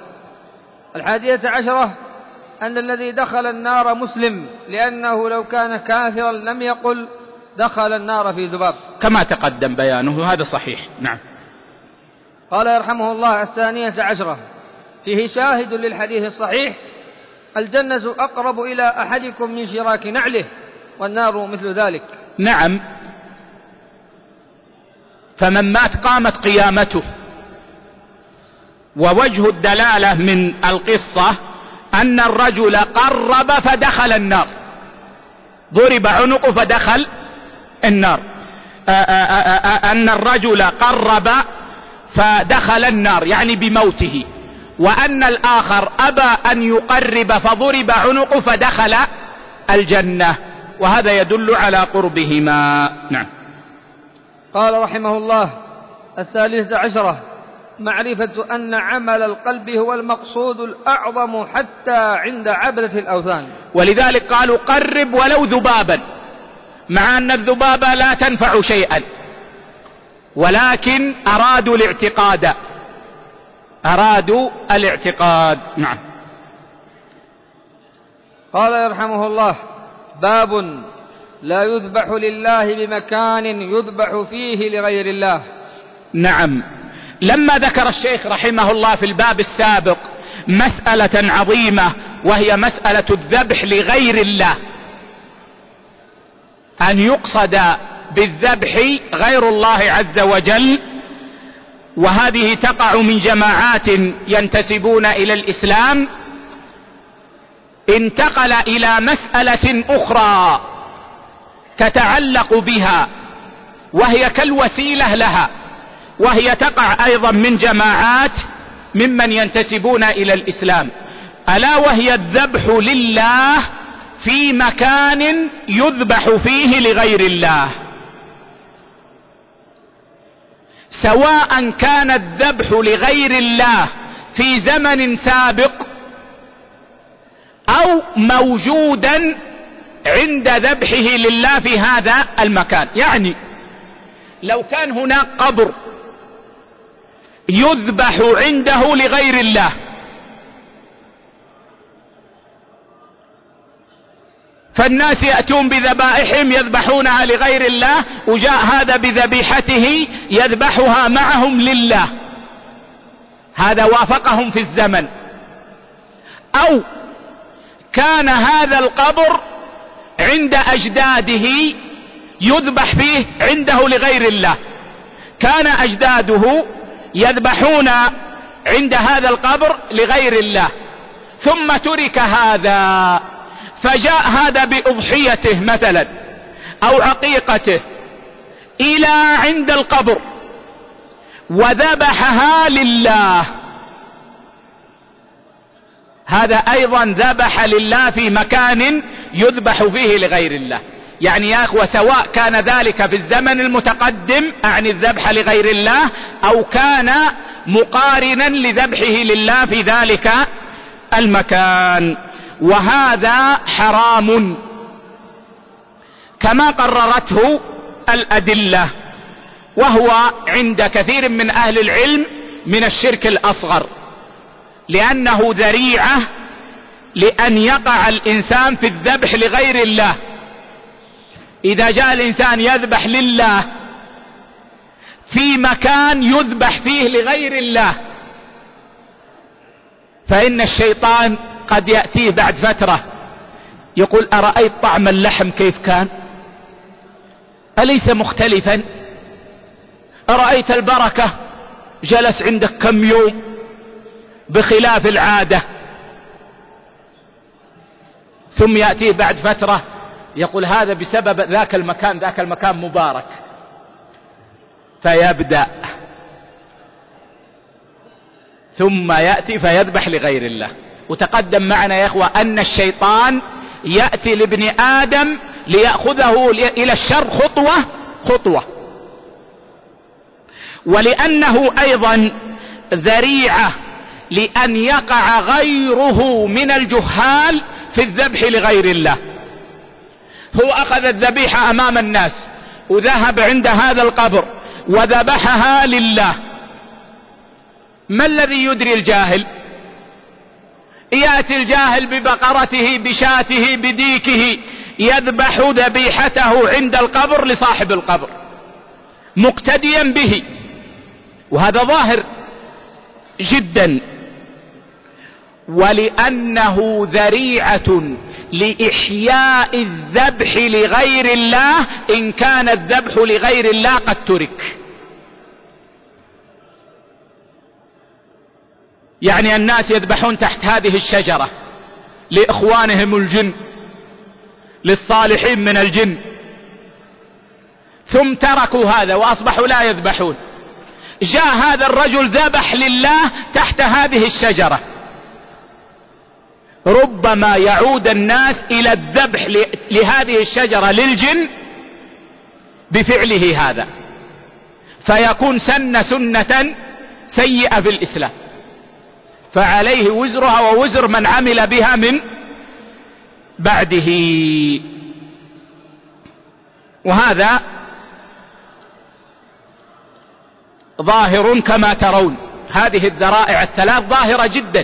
11 أن الذي دخل النار مسلم، لأنه لو كان كافرا لم يقل دخل النار في ذباب، كما تقدم بيانه، هذا صحيح. نعم. قال يرحمه الله: 12 فيه شاهد للحديث الصحيح: الجنة أقرب إلى أحدكم من شراك نعله، والنار مثل ذلك. نعم، فمن مات قامت قيامته. ووجه الدلالة من القصة أن الرجل قرب فدخل النار، ضرب عنقه فدخل النار. أن الرجل قرب فدخل النار يعني بموته، وأن الآخر أبى أن يقرب فضرب عنقه فدخل الجنة، وهذا يدل على قربهما. نعم. قال رحمه الله: 13 معرفة أن عمل القلب هو المقصود الأعظم حتى عند عبدة الأوثان. ولذلك قالوا قرب ولو ذبابا، مع أن الذبابة لا تنفع شيئا، ولكن أرادوا الاعتقاد. نعم. قال يرحمه الله: باب لا يذبح لله بمكان يذبح فيه لغير الله. نعم، لما ذكر الشيخ رحمه الله في الباب السابق مسألة عظيمة، وهي مسألة الذبح لغير الله، أن يقصد بالذبح غير الله عز وجل، وهذه تقع من جماعات ينتسبون إلى الإسلام، انتقل إلى مسألة أخرى تتعلق بها، وهي كالوسيلة لها، وهي تقع أيضا من جماعات ممن ينتسبون إلى الإسلام، ألا وهي الذبح لله في مكان يذبح فيه لغير الله، سواء كان الذبح لغير الله في زمن سابق أو موجودا عند ذبحه لله في هذا المكان. يعني لو كان هناك قبر يذبح عنده لغير الله، فالناس يأتون بذبائحهم يذبحونها لغير الله، وجاء هذا بذبيحته يذبحها معهم لله، هذا وافقهم في الزمن. أو كان هذا القبر عند أجداده يذبح فيه عنده لغير الله، كان أجداده يذبحون عند هذا القبر لغير الله، ثم ترك هذا، فجاء هذا بأضحيته مثلا أو عقيقته إلى عند القبر وذبحها لله، هذا أيضا ذبح لله في مكان يذبح فيه لغير الله. يعني يا أخوة، سواء كان ذلك في الزمن المتقدم أعني الذبح لغير الله، أو كان مقارنا لذبحه لله في ذلك المكان، وهذا حرام كما قررته الأدلة، وهو عند كثير من أهل العلم من الشرك الأصغر، لأنه ذريعة لأن يقع الإنسان في الذبح لغير الله. إذا جاء الإنسان يذبح لله في مكان يذبح فيه لغير الله، فإن الشيطان قد يأتيه بعد فترة يقول أرأيت طعم اللحم كيف كان؟ أليس مختلفا؟ أرأيت البركة؟ جلس عندك كم يوم بخلاف العادة. ثم يأتيه بعد فترة يقول هذا بسبب ذاك المكان مبارك، فيبدأ ثم يأتي فيذبح لغير الله. وتقدم معنا يا اخوة ان الشيطان يأتي لابن آدم ليأخذه الى الشر خطوة خطوة، ولأنه ايضا ذريعة لأن يقع غيره من الجهال في الذبح لغير الله. هو أخذ الذبيحة أمام الناس وذهب عند هذا القبر وذبحها لله. ما الذي يدري الجاهل؟ يأتي الجاهل ببقرته بشاته بديكه يذبح ذبيحته عند القبر لصاحب القبر مقتديا به، وهذا ظاهر جدا. ولأنه ذريعة لإحياء الذبح لغير الله إن كان الذبح لغير الله قد ترك. يعني الناس يذبحون تحت هذه الشجرة لإخوانهم الجن، للصالحين من الجن، ثم تركوا هذا وأصبحوا لا يذبحون. جاء هذا الرجل ذبح لله تحت هذه الشجرة، ربما يعود الناس إلى الذبح لهذه الشجرة للجن بفعله هذا، فيكون سنة سيئة في الإسلام، فعليه وزرها ووزر من عمل بها من بعده. وهذا ظاهر كما ترون، هذه الذرائع الثلاث ظاهرة جدا.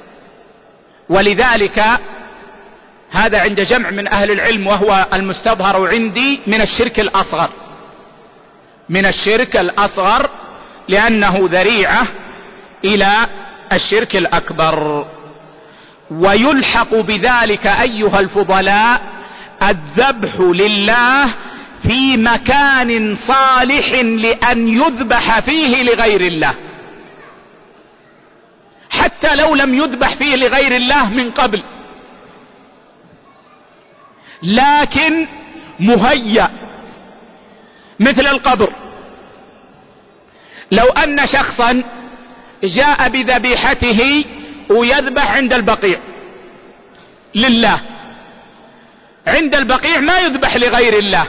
ولذلك هذا عند جمع من أهل العلم وهو المستظهر عندي من الشرك الأصغر، من الشرك الأصغر، لأنه ذريعة إلى الشرك الأكبر. ويلحق بذلك أيها الفضلاء الذبح لله في مكان صالح لأن يذبح فيه لغير الله، حتى لو لم يذبح فيه لغير الله من قبل، لكن مهيأ مثل القبر. لو أن شخصا جاء بذبيحته ويذبح عند البقيع لله، عند البقيع ما يذبح لغير الله،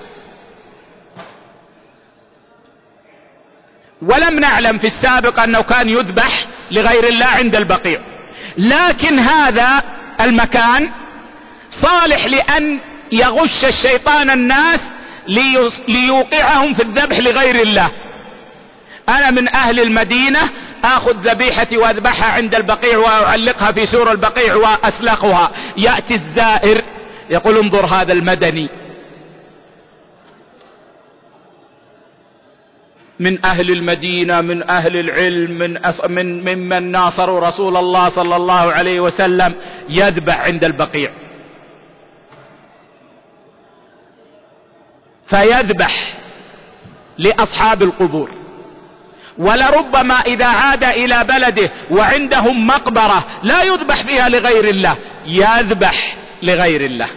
ولم نعلم في السابق أنه كان يذبح لغير الله عند البقيع، لكن هذا المكان صالح لأن يغش الشيطان الناس ليوقعهم في الذبح لغير الله. أنا من أهل المدينة آخذ ذبيحتي وأذبحها عند البقيع وأعلقها في سور البقيع وأسلخها، يأتي الزائر يقول انظر هذا المدني من أهل المدينة، من أهل العلم، ممن ناصروا رسول الله صلى الله عليه وسلم، يذبح عند البقيع، فيذبح لأصحاب القبور. ولربما إذا عاد إلى بلده وعندهم مقبرة لا يذبح فيها لغير الله، يذبح لغير الله.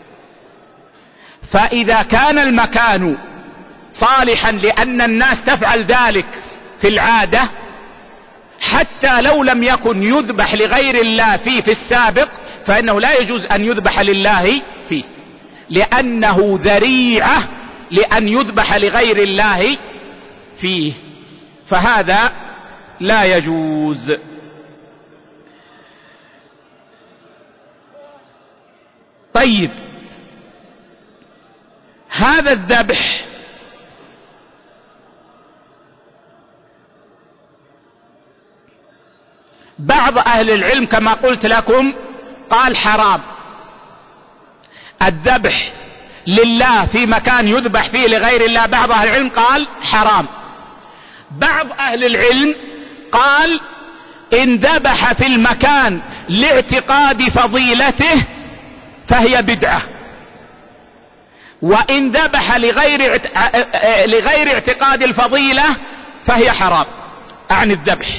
فإذا كان المكان صالحا لأن الناس تفعل ذلك في العادة، حتى لو لم يكن يذبح لغير الله فيه في السابق، فإنه لا يجوز أن يذبح لله فيه، لأنه ذريعة لأن يذبح لغير الله فيه، فهذا لا يجوز. طيب، هذا الذبح بعض أهل العلم كما قلت لكم قال حرام الذبح لله في مكان يذبح فيه لغير الله، بعض أهل العلم قال حرام. بعض أهل العلم قال إن ذبح في المكان لاعتقاد فضيلته فهي بدعة، وإن ذبح لغير اعتقاد الفضيلة فهي حرام عن الذبح.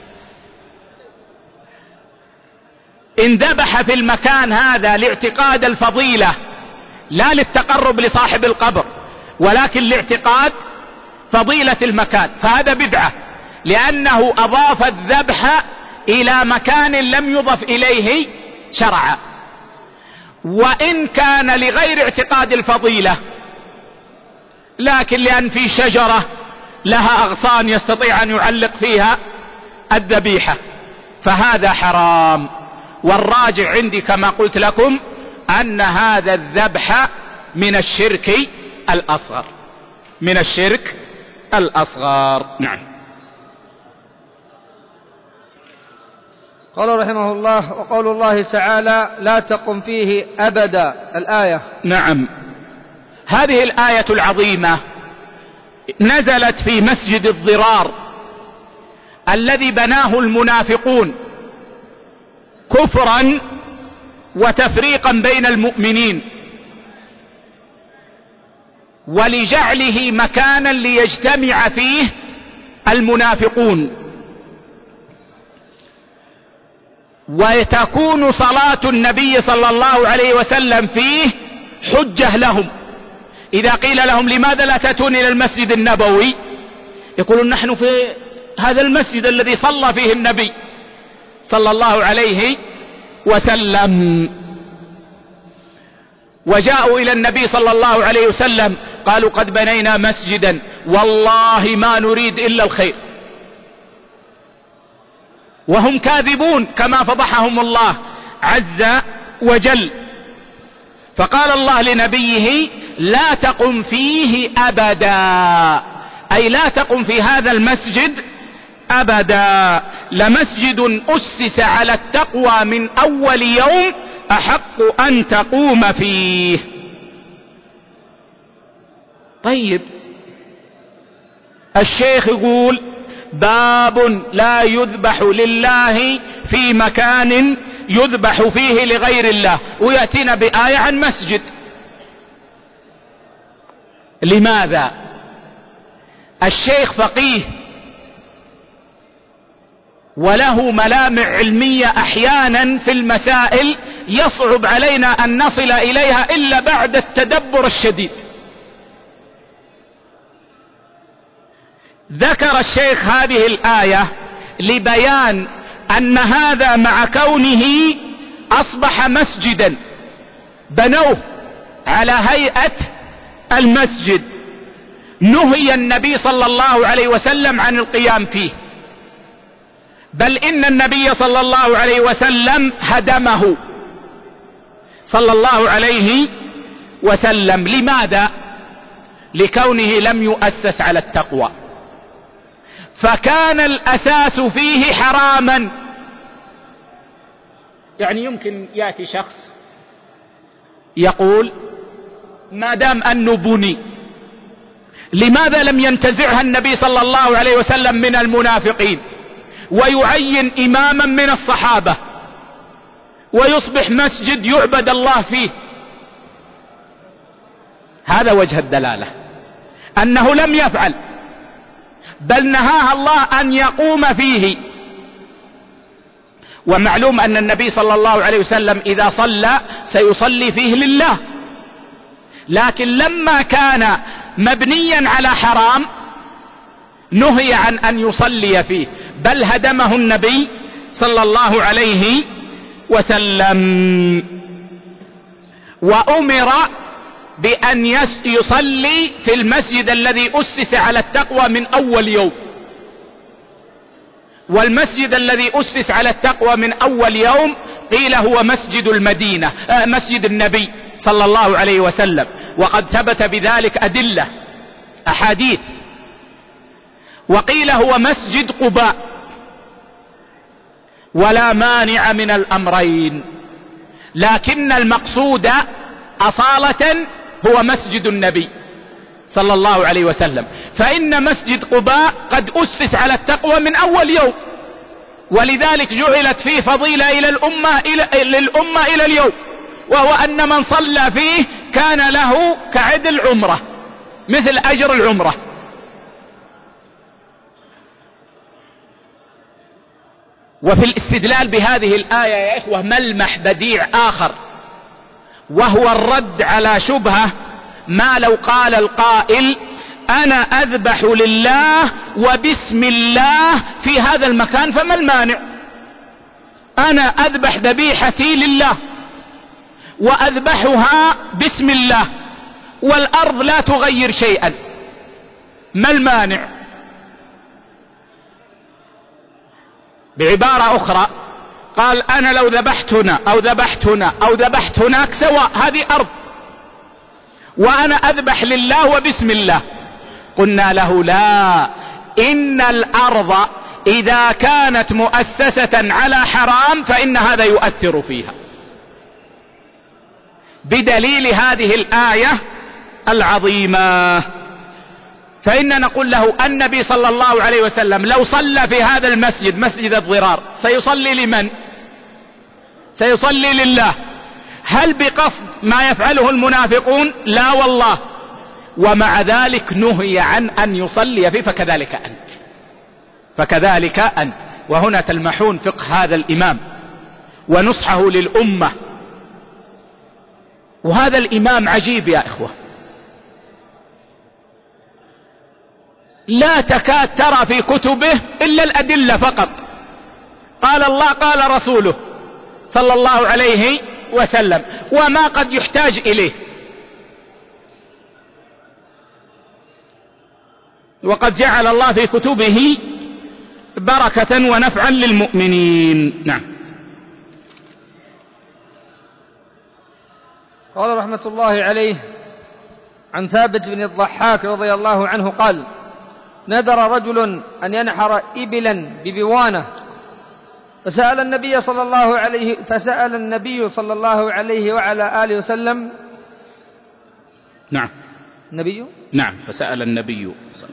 إن ذبح في المكان هذا لاعتقاد الفضيلة لا للتقرب لصاحب القبر ولكن لاعتقاد فضيلة المكان فهذا بدعة، لأنه أضاف الذبح إلى مكان لم يضف إليه شرعا. وإن كان لغير اعتقاد الفضيلة لكن لأن في شجرة لها أغصان يستطيع أن يعلق فيها الذبيحة فهذا حرام. والراجع عندي كما قلت لكم أن هذا الذبح من الشرك الأصغر، من الشرك الأصغر. نعم. قال رحمه الله: وقول الله تعالى: لا تقم فيه أبدا، الآية. نعم، هذه الآية العظيمة نزلت في مسجد الضرار الذي بناه المنافقون كفرا وتفريقا بين المؤمنين، ولجعله مكانا ليجتمع فيه المنافقون، وتكون صلاة النبي صلى الله عليه وسلم فيه حجة لهم. إذا قيل لهم لماذا لا تأتون إلى المسجد النبوي يقولون نحن في هذا المسجد الذي صلى فيه النبي صلى الله عليه وسلم. وجاءوا إلى النبي صلى الله عليه وسلم قالوا: قد بنينا مسجدا والله ما نريد إلا الخير، وهم كاذبون كما فضحهم الله عز وجل. فقال الله لنبيه: لا تقم فيه أبدا، أي لا تقم في هذا المسجد أبدا، لمسجد أسس على التقوى من أول يوم أحق أن تقوم فيه. طيب، الشيخ يقول: باب لا يذبح لله في مكان يذبح فيه لغير الله، ويأتينا بآية عن مسجد. لماذا؟ الشيخ فقيه وله ملامح علمية أحيانا في المسائل يصعب علينا أن نصل إليها إلا بعد التدبر الشديد. ذكر الشيخ هذه الآية لبيان أن هذا مع كونه أصبح مسجدا بنوه على هيئة المسجد نهي النبي صلى الله عليه وسلم عن القيام فيه، بل إن النبي صلى الله عليه وسلم هدمه صلى الله عليه وسلم. لماذا؟ لكونه لم يؤسس على التقوى، فكان الأساس فيه حراما. يعني يمكن يأتي شخص يقول: ما دام أنه بني لماذا لم ينتزعها النبي صلى الله عليه وسلم من المنافقين ويعين إماما من الصحابة ويصبح مسجد يعبد الله فيه؟ هذا وجه الدلالة، أنه لم يفعل، بل نهاها الله أن يقوم فيه. ومعلوم أن النبي صلى الله عليه وسلم إذا صلى سيصلي فيه لله، لكن لما كان مبنيا على حرام نهي عن أن يصلي فيه، بل هدمه النبي صلى الله عليه وسلم، وأمر بأن يصلي في المسجد الذي أسس على التقوى من أول يوم. والمسجد الذي أسس على التقوى من أول يوم قيل هو مسجد المدينة، مسجد النبي صلى الله عليه وسلم، وقد ثبت بذلك أدلة أحاديث. وقيل هو مسجد قباء، ولا مانع من الأمرين، لكن المقصود أصالة هو مسجد النبي صلى الله عليه وسلم، فإن مسجد قباء قد أسس على التقوى من أول يوم، ولذلك جعلت فيه فضيلة للأمة إلى اليوم، وهو أن من صلى فيه كان له كعدل عمرة، مثل أجر العمرة. وفي الاستدلال بهذه الآية يا إخوة ملمح بديع آخر، وهو الرد على شبهة ما لو قال القائل أنا أذبح لله وبسم الله في هذا المكان، فما المانع؟ أنا أذبح ذبيحتي لله وأذبحها بسم الله والأرض لا تغير شيئا، ما المانع؟ بعبارة أخرى قال أنا لو ذبحت هنا أو ذبحت هنا أو ذبحت هناك سواء، هذه أرض وأنا أذبح لله وبسم الله. قلنا له لا، إن الأرض إذا كانت مؤسسة على حرام فإن هذا يؤثر فيها، بدليل هذه الآية العظيمة. فإننا نقول له النبي صلى الله عليه وسلم لو صلى في هذا المسجد، مسجد الضرار، سيصلي لمن؟ سيصلي لله. هل بقصد ما يفعله المنافقون؟ لا والله. ومع ذلك نهي عن أن يصلي فيه، فكذلك أنت. وهنا تلمحون فقه هذا الإمام ونصحه للأمة. وهذا الإمام عجيب يا إخوة، لا تكاد ترى في كتبه إلا الأدلة فقط، قال الله قال رسوله صلى الله عليه وسلم، وما قد يحتاج إليه. وقد جعل الله في كتبه بركة ونفعا للمؤمنين. نعم. قال رحمة الله عليه عن ثابت بن الضحاك رضي الله عنه قال نذر رجل أن ينحر إبلا ببوانة، فسأل النبي صلى الله عليه وعلى آله وسلم. نعم. النبي؟ نعم. فسأل النبي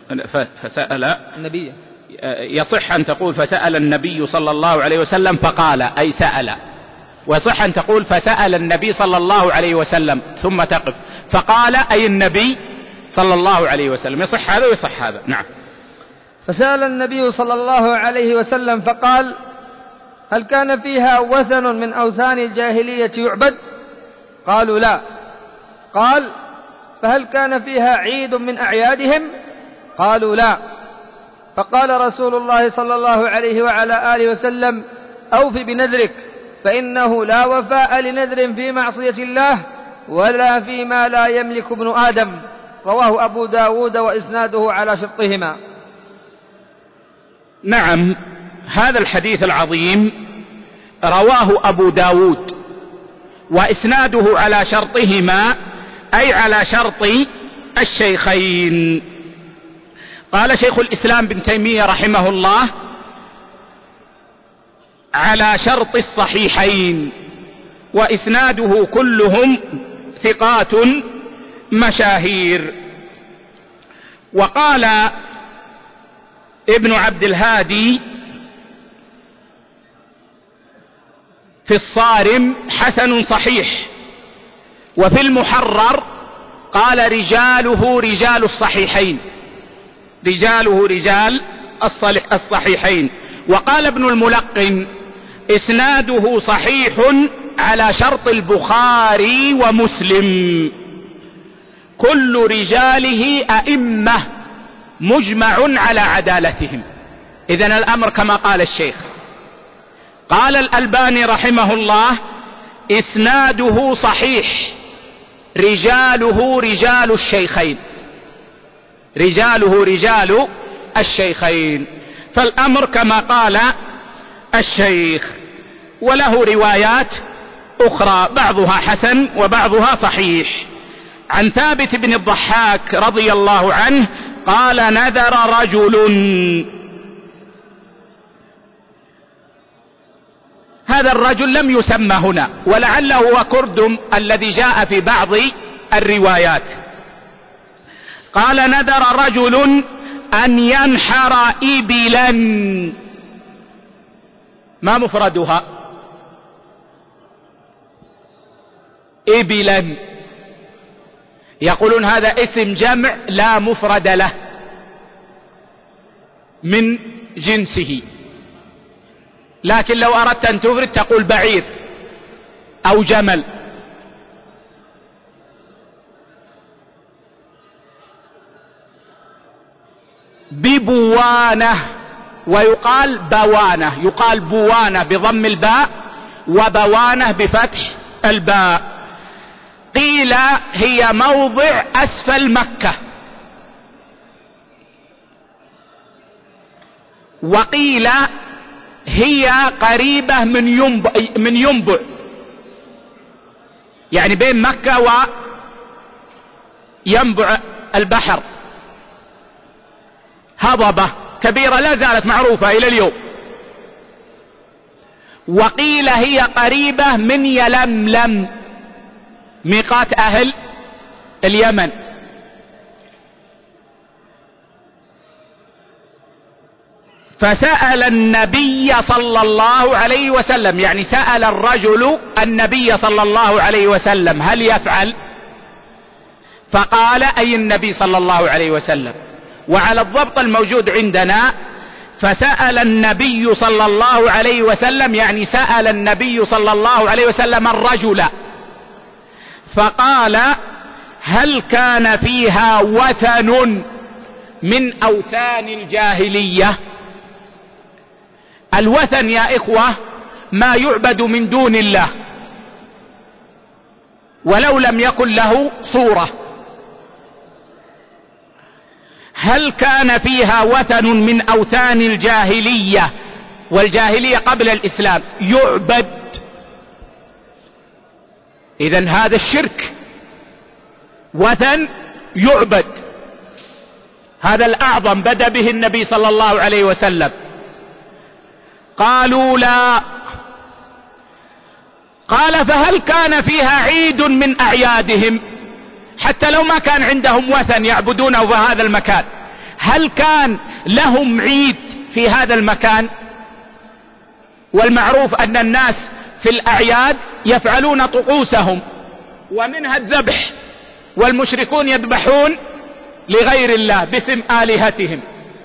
يصح أن تقول فسأل النبي صلى الله عليه وسلم فقال، أي سأل. ويصح أن تقول فسأل النبي صلى الله عليه وسلم ثم تقف فقال، أي النبي صلى الله عليه وسلم. يصح هذا ويصح هذا. نعم. فسأل النبي صلى الله عليه وسلم فقال هل كان فيها وثن من أوثان الجاهلية يعبد؟ قالوا لا. قال فهل كان فيها عيد من أعيادهم؟ قالوا لا. فقال رسول الله صلى الله عليه وعلى آله وسلم أوف بنذرك، فإنه لا وفاء لنذر في معصية الله ولا فيما لا يملك ابن آدم. رواه أبو داود وإسناده على شرطهما. نعم. هذا الحديث العظيم رواه أبو داود وإسناده على شرطهما، أي على شرط الشيخين. قال شيخ الإسلام بن تيمية رحمه الله على شرط الصحيحين، وإسناده كلهم ثقات مشاهير. وقال ابن عبد الهادي في الصارم حسن صحيح. وفي المحرر قال رجاله رجال الصحيحين، رجاله رجال الصحيحين. وقال ابن الملقن إسناده صحيح على شرط البخاري ومسلم، كل رجاله أئمة مجمع على عدالتهم. إذن الأمر كما قال الشيخ. قال الألباني رحمه الله إسناده صحيح، رجاله رجال الشيخين، رجاله رجال الشيخين. فالأمر كما قال الشيخ. وله روايات أخرى بعضها حسن وبعضها صحيح. عن ثابت بن الضحاك رضي الله عنه قال نذر رجل، هذا الرجل لم يسمى هنا، ولعله هو كردم الذي جاء في بعض الروايات. قال نذر رجل أن ينحر إبلا، ما مفردها؟ إبلا. يقولون هذا اسم جمع لا مفرد له من جنسه، لكن لو أردت أن تفرد تقول بعير أو جمل. ببوانة، ويقال بوانة، يقال بوانة بضم الباء وبوانة بفتح الباء. قيل هي موضع أسفل مكة، وقيل هي قريبة من ينبع، يعني بين مكة وينبع البحر، هضبة كبيرة لا زالت معروفة إلى اليوم. وقيل هي قريبة من يلملم، ميقات أهل اليمن. فسأل النبي صلى الله عليه وسلم، يعني سأل الرجل النبي صلى الله عليه وسلم هل يفعل؟ فقال أي النبي صلى الله عليه وسلم. وعلى الضبط الموجود عندنا فسأل النبي صلى الله عليه وسلم، يعني سأل النبي صلى الله عليه وسلم الرجل فقال هل كان فيها وثن من أوثان الجاهلية؟ الوثن يا إخوة ما يعبد من دون الله ولو لم يكن له صورة. هل كان فيها وثن من أوثان الجاهلية، والجاهلية قبل الإسلام، يعبد؟ إذن هذا الشرك، وثن يعبد، هذا الأعظم بدأ به النبي صلى الله عليه وسلم. قالوا لا. قال فهل كان فيها عيد من أعيادهم؟ حتى لو ما كان عندهم وثن يعبدونه في هذا المكان، هل كان لهم عيد في هذا المكان؟ والمعروف أن الناس في الأعياد يفعلون طقوسهم ومنها الذبح، والمشركون يذبحون لغير الله باسم آلهتهم.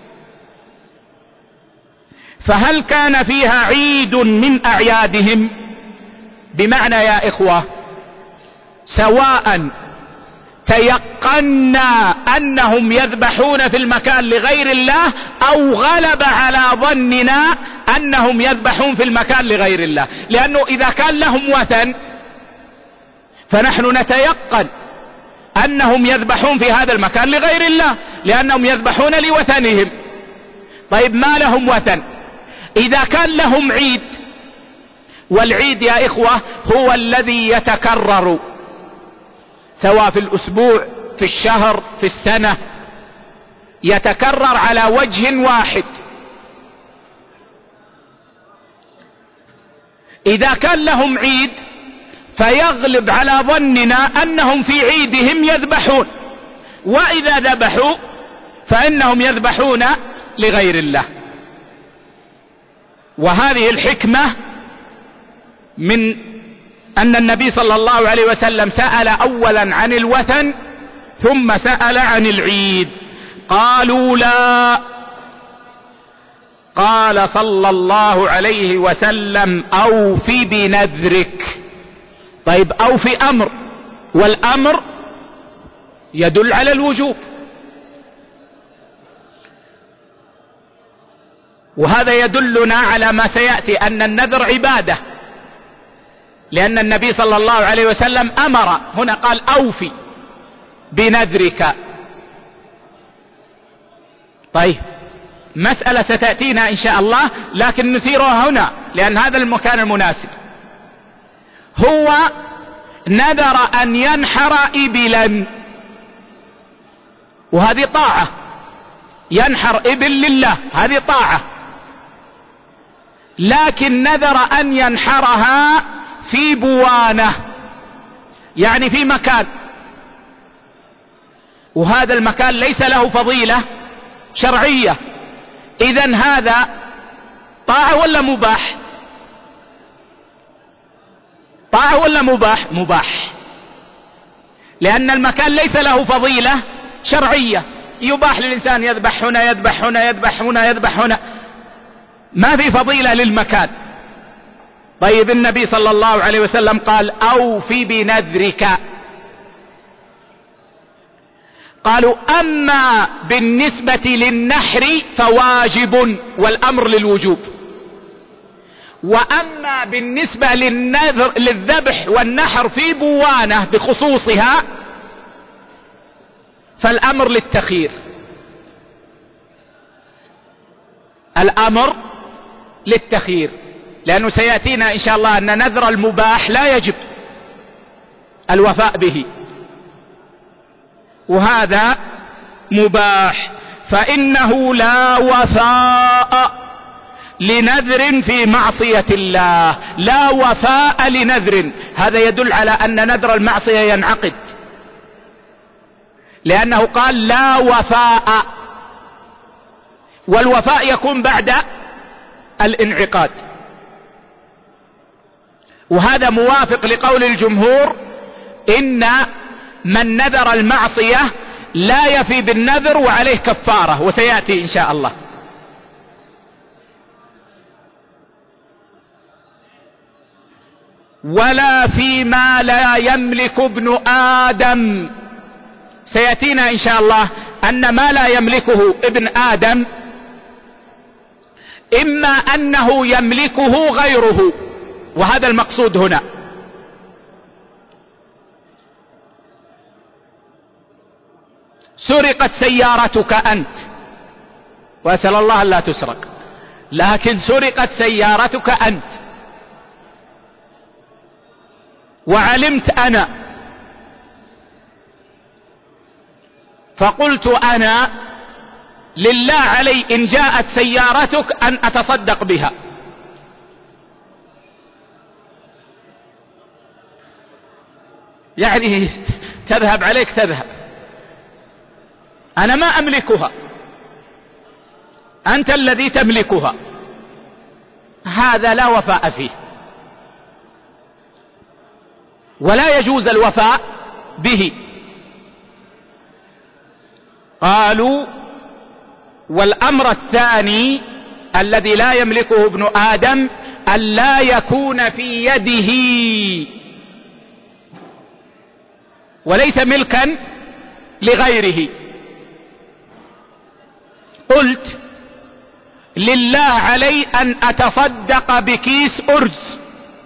فهل كان فيها عيد من أعيادهم؟ بمعنى يا إخوة سواء تيقنا أنهم يذبحون في المكان لغير الله أو غلب على ظننا أنهم يذبحون في المكان لغير الله، لأنه إذا كان لهم وثن فنحن نتيقن أنهم يذبحون في هذا المكان لغير الله لأنهم يذبحون لوثنهم. طيب ما لهم وثن، إذا كان لهم عيد، والعيد يا إخوة هو الذي يتكرر سواء في الأسبوع، في الشهر، في السنة، يتكرر على وجه واحد. إذا كان لهم عيد فيغلب على ظننا أنهم في عيدهم يذبحون، وإذا ذبحوا فإنهم يذبحون لغير الله. وهذه الحكمة من أن النبي صلى الله عليه وسلم سأل أولا عن الوثن ثم سأل عن العيد. قالوا لا. قال صلى الله عليه وسلم أوف بنذرك. طيب أوف أمر، والأمر يدل على الوجوب، وهذا يدلنا على ما سيأتي أن النذر عبادة، لأن النبي صلى الله عليه وسلم أمر، هنا قال أوفي بنذرك. طيب مسألة ستأتينا إن شاء الله، لكن نثيرها هنا لأن هذا المكان المناسب. هو نذر أن ينحر إبلا، وهذه طاعة، ينحر إبل لله هذه طاعة، لكن نذر أن ينحرها في بوانة، يعني في مكان، وهذا المكان ليس له فضيلة شرعية. إذن هذا طاعة ولا مباح؟ طاعة ولا مباح؟ مباح، لأن المكان ليس له فضيلة شرعية. يباح للإنسان يذبح هنا يذبح هنا يذبح هنا يذبح هنا، ما في فضيلة للمكان. طيب النبي صلى الله عليه وسلم قال أوف بنذرك. قالوا أما بالنسبة للنحر فواجب والأمر للوجوب، وأما بالنسبة للذبح والنحر في بوانة بخصوصها فالأمر للتخيير. الأمر للتخيير، لأنه سيأتينا إن شاء الله أن نذر المباح لا يجب الوفاء به، وهذا مباح، فإنه لا وفاء لنذر في معصية الله، لا وفاء لنذر. هذا يدل على أن نذر المعصية ينعقد، لأنه قال لا وفاء، والوفاء يكون بعد الانعقاد. وهذا موافق لقول الجمهور إن من نذر المعصية لا يفي بالنذر وعليه كفارة، وسيأتي إن شاء الله. ولا فيما لا يملك ابن آدم، سيأتينا إن شاء الله أن ما لا يملكه ابن آدم إما أنه يملكه غيره، وهذا المقصود هنا. سرقت سيارتك أنت، وأسأل الله أن لا تسرق، لكن سرقت سيارتك أنت، وعلمت أنا، فقلت أنا لله علي إن جاءت سيارتك أن أتصدق بها، يعني تذهب عليك تذهب، أنا ما أملكها، أنت الذي تملكها، هذا لا وفاء فيه، ولا يجوز الوفاء به. قالوا والأمر الثاني الذي لا يملكه ابن آدم أن لا يكون في يده، وليس ملكا لغيره. قلت لله علي أن أتصدق بكيس أرز،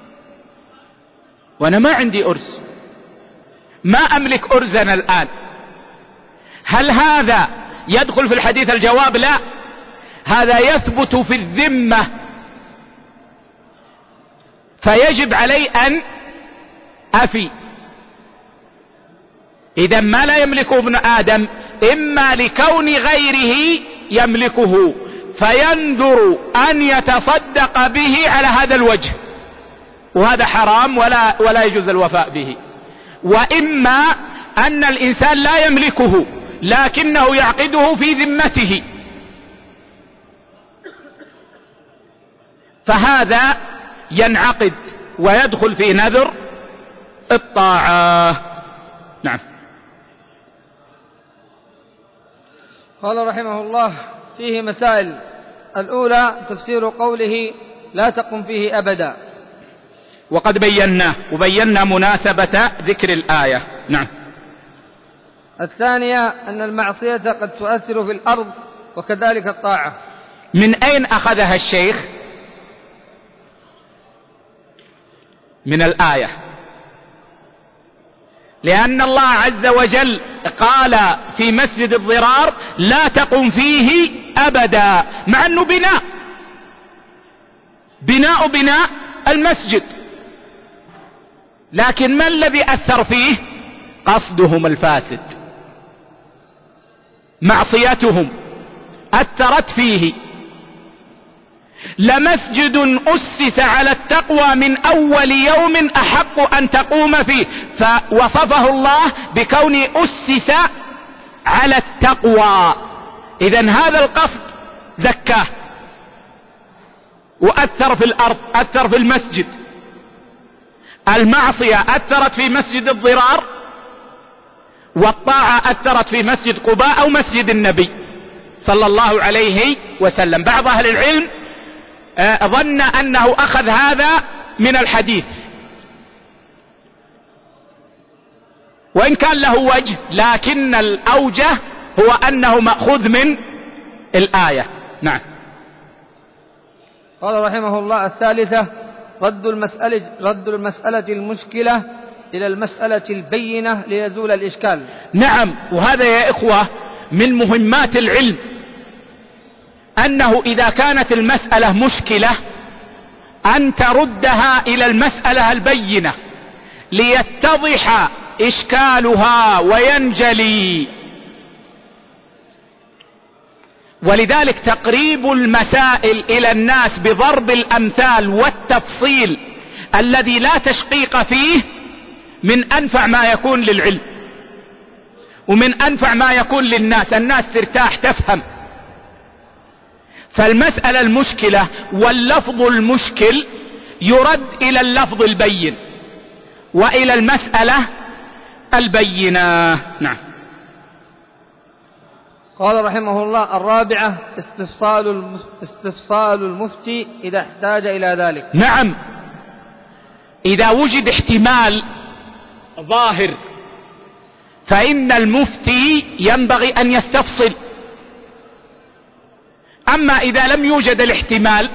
وأنا ما عندي أرز، ما أملك أرزا الآن، هل هذا يدخل في الحديث؟ الجواب لا، هذا يثبت في الذمة، فيجب علي أن أفي. إذا ما لا يملكه ابن آدم إما لكون غيره يملكه فينذر أن يتصدق به على هذا الوجه، وهذا حرام ولا يجوز الوفاء به، وإما أن الإنسان لا يملكه لكنه يعقده في ذمته، فهذا ينعقد ويدخل في نذر الطاعة. نعم. قال رحمه الله فيه مسائل. الأولى تفسير قوله لا تقم فيه أبدا، وقد وبينا مناسبة ذكر الآية. نعم. الثانية أن المعصية قد تؤثر في الأرض وكذلك الطاعة. من أين أخذها الشيخ؟ من الآية، لأن الله عز وجل قال في مسجد الضرار لا تقم فيه أبدا، مع أنه بناء المسجد، لكن ما الذي أثر فيه؟ قصدهم الفاسد، معصيتهم أثرت فيه. لمسجد أسس على التقوى من أول يوم أحق أن تقوم فيه، فوصفه الله بكون أسس على التقوى. إذن هذا القصد زكاه وأثر في الأرض، أثر في المسجد. المعصية أثرت في مسجد الضرار والطاعة أثرت في مسجد قباء أو مسجد النبي صلى الله عليه وسلم. بعض أهل العلم ظن أنه أخذ هذا من الحديث، وإن كان له وجه، لكن الأوجه هو أنه مأخوذ من الآية. نعم. قال رحمه الله: الثالثة رد المسألة المشكلة إلى المسألة البينة ليزول الإشكال. نعم، وهذا يا إخوة من مهمات العلم، أنه إذا كانت المسألة مشكلة أن تردها إلى المسألة البينة ليتضح إشكالها وينجلي. ولذلك تقريب المسائل إلى الناس بضرب الأمثال والتفصيل الذي لا تشقيق فيه من أنفع ما يكون للعلم، ومن أنفع ما يكون للناس. الناس ترتاح تفهم. فالمسألة المشكلة واللفظ المشكل يرد إلى اللفظ البين وإلى المسألة البينة. نعم. قال رحمه الله: الرابعة استفصال المفتي إذا احتاج إلى ذلك. نعم، إذا وجد احتمال ظاهر فإن المفتي ينبغي أن يستفصل. أما إذا لم يوجد الاحتمال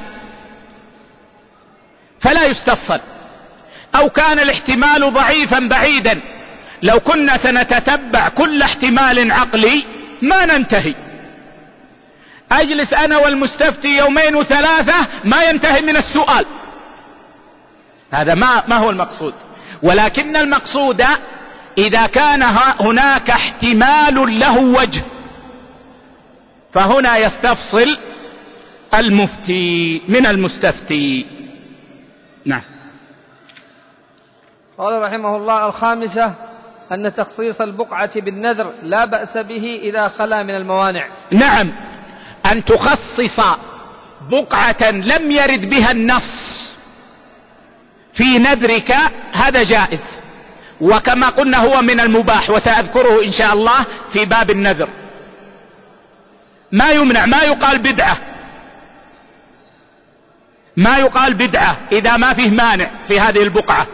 فلا يستفصل، أو كان الاحتمال ضعيفا بعيدا. لو كنا سنتتبع كل احتمال عقلي ما ننتهي. أجلس أنا والمستفتي يومين وثلاثة ما ينتهي من السؤال. هذا ما هو المقصود. ولكن المقصود إذا كان هناك احتمال له وجه فهنا يستفصل المفتي من المستفتي. نعم. قال رحمه الله: الخامسة أن تخصيص البقعة بالنذر لا بأس به إذا خلا من الموانع. نعم، أن تخصص بقعة لم يرد بها النص في نذرك هذا جائز، وكما قلنا هو من المباح، وسأذكره إن شاء الله في باب النذر. ما يمنع، ما يقال بدعة، ما يقال بدعة إذا ما فيه مانع في هذه البقعة.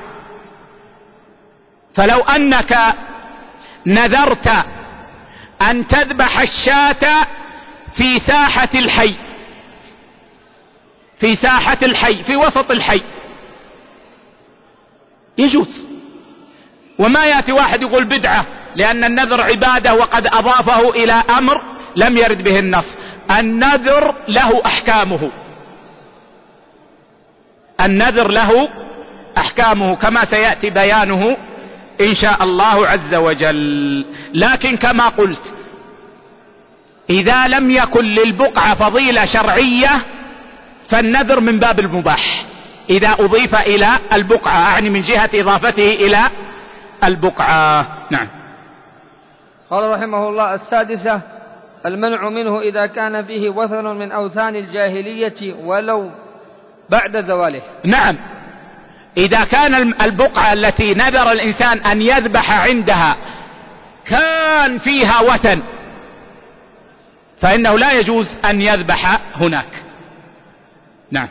فلو أنك نذرت أن تذبح الشاة في ساحة الحي، في ساحة الحي، في وسط الحي، يجوز. وما يأتي واحد يقول بدعة، لأن النذر عبادة وقد أضافه إلى أمر لم يرد به النص. النذر له أحكامه، النذر له أحكامه كما سيأتي بيانه إن شاء الله عز وجل. لكن كما قلت إذا لم يكن للبقعة فضيلة شرعية فالنذر من باب المباح إذا أضيف إلى البقعة، أعني من جهة إضافته إلى البقعة. نعم. قال رحمه الله: السادسة المنع منه إذا كان فيه وثن من أوثان الجاهلية ولو بعد زواله. نعم، إذا كان البقعة التي نذر الإنسان أن يذبح عندها كان فيها وثن فإنه لا يجوز أن يذبح هناك. نعم.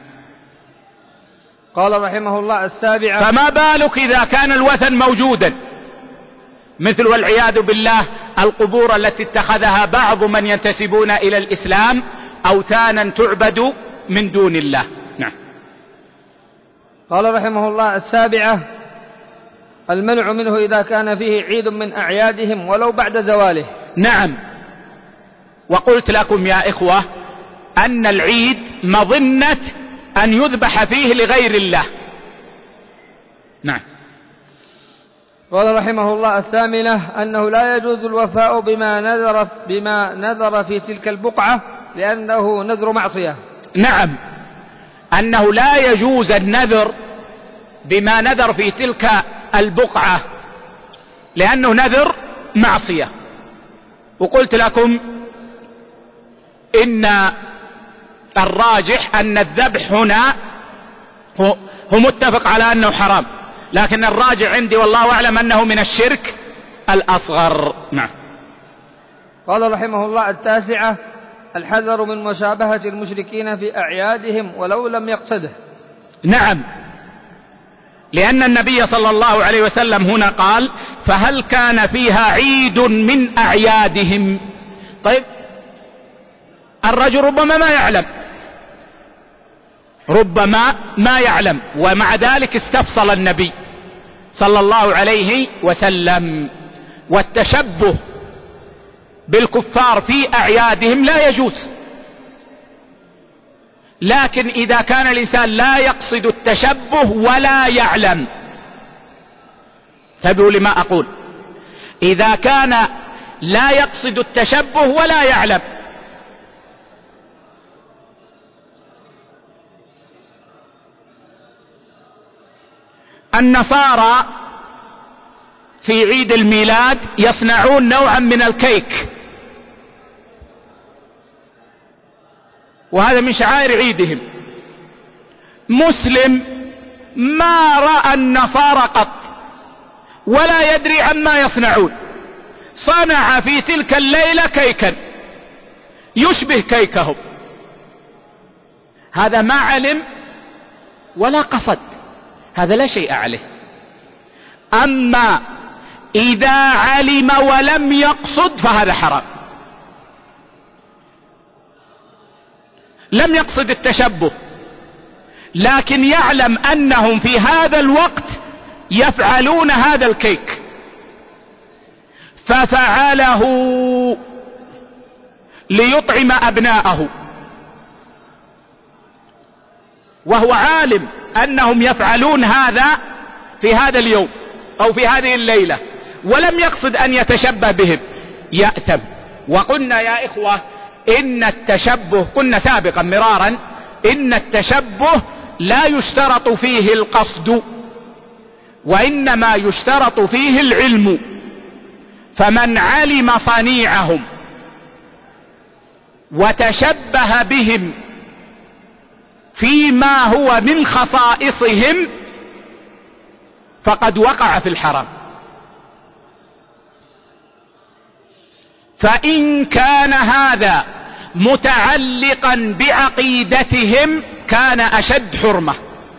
قال رحمه الله: السابعة فما بالك إذا كان الوثن موجودا، مثل والعياذ بالله القبور التي اتخذها بعض من ينتسبون إلى الإسلام أوثانا تعبد من دون الله. نعم. قال رحمه الله: السابعة المنع منه إذا كان فيه عيد من أعيادهم ولو بعد زواله. نعم، وقلت لكم يا إخوة أن العيد مظنة أن يذبح فيه لغير الله. نعم. قال رحمه الله: الثامنة أنه لا يجوز الوفاء بما نذر في تلك البقعة لأنه نذر معصية. نعم، أنه لا يجوز النذر بما نذر في تلك البقعة لأنه نذر معصية. وقلت لكم إن الراجح أن الذبح هنا هو متفق على أنه حرام، لكن الراجع عندي والله أعلم أنه من الشرك الأصغر. نعم. قال رحمه الله: 9، الحذر من مشابهة المشركين في أعيادهم ولو لم يقصده. نعم، لأن النبي صلى الله عليه وسلم هنا قال: فهل كان فيها عيد من أعيادهم؟ طيب، الرجل ربما ما يعلم، ومع ذلك استفصل النبي صلى الله عليه وسلم. والتشبه بالكفار في أعيادهم لا يجوز، لكن إذا كان الإنسان لا يقصد التشبه ولا يعلم، انتبهوا لما أقول، إذا كان لا يقصد التشبه ولا يعلم، النصارى في عيد الميلاد يصنعون نوعا من الكيك، وهذا من شعائر عيدهم. مسلم ما رأى النصارى قط ولا يدري عما يصنعون، صنع في تلك الليلة كيكا يشبه كيكهم، هذا ما علم ولا قصد، هذا لا شيء عليه. أما إذا علم ولم يقصد فهذا حرام، لم يقصد التشبه لكن يعلم أنهم في هذا الوقت يفعلون هذا الكيك ففعله ليطعم أبناءه، وهو عالم أنهم يفعلون هذا في هذا اليوم أو في هذه الليلة ولم يقصد أن يتشبه بهم، يأثم. وقلنا يا إخوة إن التشبه، قلنا سابقا مرارا، إن التشبه لا يشترط فيه القصد وإنما يشترط فيه العلم. فمن علم صنيعهم وتشبه بهم فيما هو من خصائصهم فقد وقع في الحرام. فإن كان هذا متعلقا بعقيدتهم كان أشد حرمة.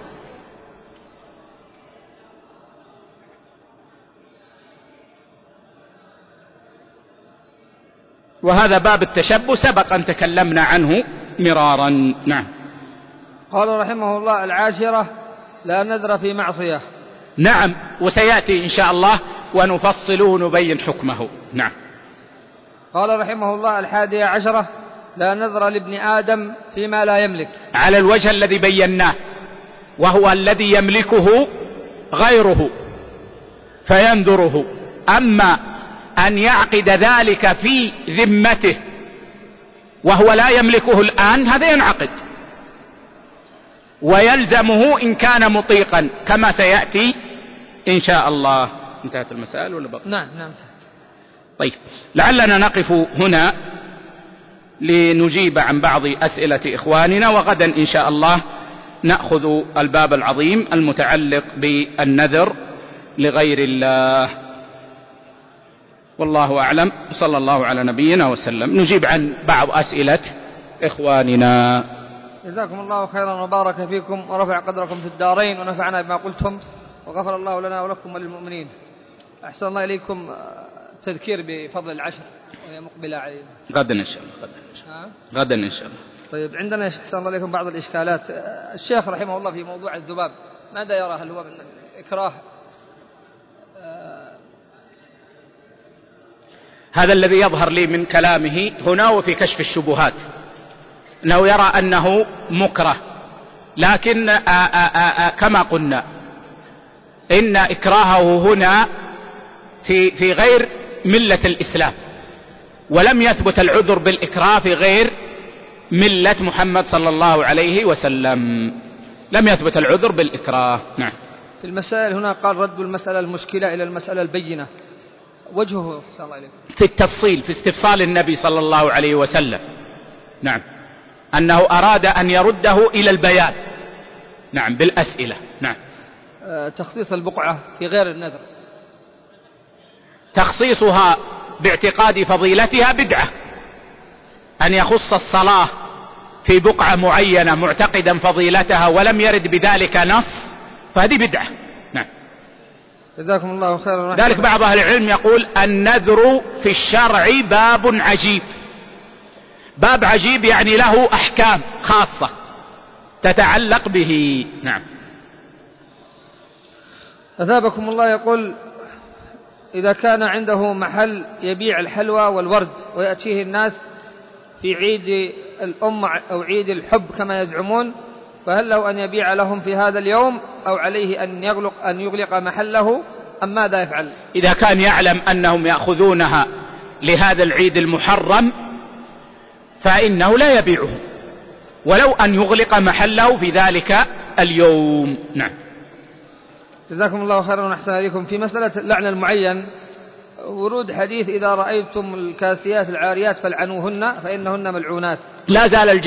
وهذا باب التشبه سبق أن تكلمنا عنه مرارا. نعم. قال رحمه الله: 10، لا نذر في معصية. نعم، وسيأتي إن شاء الله ونفصله ونبين حكمه. نعم. قال رحمه الله: 11، لا نذر لابن آدم فيما لا يملك، على الوجه الذي بيناه، وهو الذي يملكه غيره فينذره. أما أن يعقد ذلك في ذمته وهو لا يملكه الآن هذا ينعقد ويلزمه إن كان مطيقا كما سيأتي إن شاء الله. انتهت المسائل ولا بقى؟ نعم انتهت. طيب، لعلنا نقف هنا لنجيب عن بعض أسئلة إخواننا، وغدا إن شاء الله نأخذ الباب العظيم المتعلق بالنذر لغير الله. والله أعلم، صلى الله على نبينا وسلم. نجيب عن بعض أسئلة إخواننا. جزاكم الله خيرا وبارك فيكم ورفع قدركم في الدارين ونفعنا بما قلتم وغفر الله لنا ولكم وللمؤمنين. أحسن الله إليكم تذكير بفضل العشر وهي مقبلة علينا غدا إن شاء الله. غدا إن شاء الله. طيب، عندنا أحسن الله إليكم بعض الإشكالات. الشيخ رحمه الله في موضوع الذباب ماذا يرى؟ هل هو من الإكراه؟ هذا الذي يظهر لي من كلامه هنا وفي كشف الشبهات، أنه يرى أنه مكره، لكن كما قلنا إن إكراهه هنا في غير ملة الإسلام، ولم يثبت العذر بالإكراه في غير ملة محمد صلى الله عليه وسلم، لم يثبت العذر بالإكراه. نعم. في المسائل هنا قال: رد المسألة المشكلة إلى المسألة البينة، وجهه أحسن الله إليكم في التفصيل، في استفصال النبي صلى الله عليه وسلم. نعم، أنه أراد أن يرده إلى البيان. نعم، بالأسئلة. نعم. تخصيص البقعة في غير النذر؟ تخصيصها باعتقاد فضيلتها بدعة. أن يخص الصلاة في بقعة معينة معتقدا فضيلتها ولم يرد بذلك نص فهذه بدعة. نعم. جزاكم الله خيرا. ذلك بعض أهل العلم يقول النذر في الشرع باب عجيب. باب عجيب يعني له أحكام خاصة تتعلق به. نعم. أثابكم الله. يقول إذا كان عنده محل يبيع الحلوى والورد ويأتيه الناس في عيد الأم أو عيد الحب كما يزعمون، فهل له أن يبيع لهم في هذا اليوم أو عليه أن يغلق محله أم ماذا يفعل؟ إذا كان يعلم أنهم يأخذونها لهذا العيد المحرم فإنه لا يبيعه ولو أن يغلق محله في ذلك اليوم. نعم. جزاكم الله خيرا ونحسن إليكم. في مسألة اللعن المعين ورود حديث إذا رأيتم الكاسيات العاريات فالعنوهن فإنهن ملعونات. لا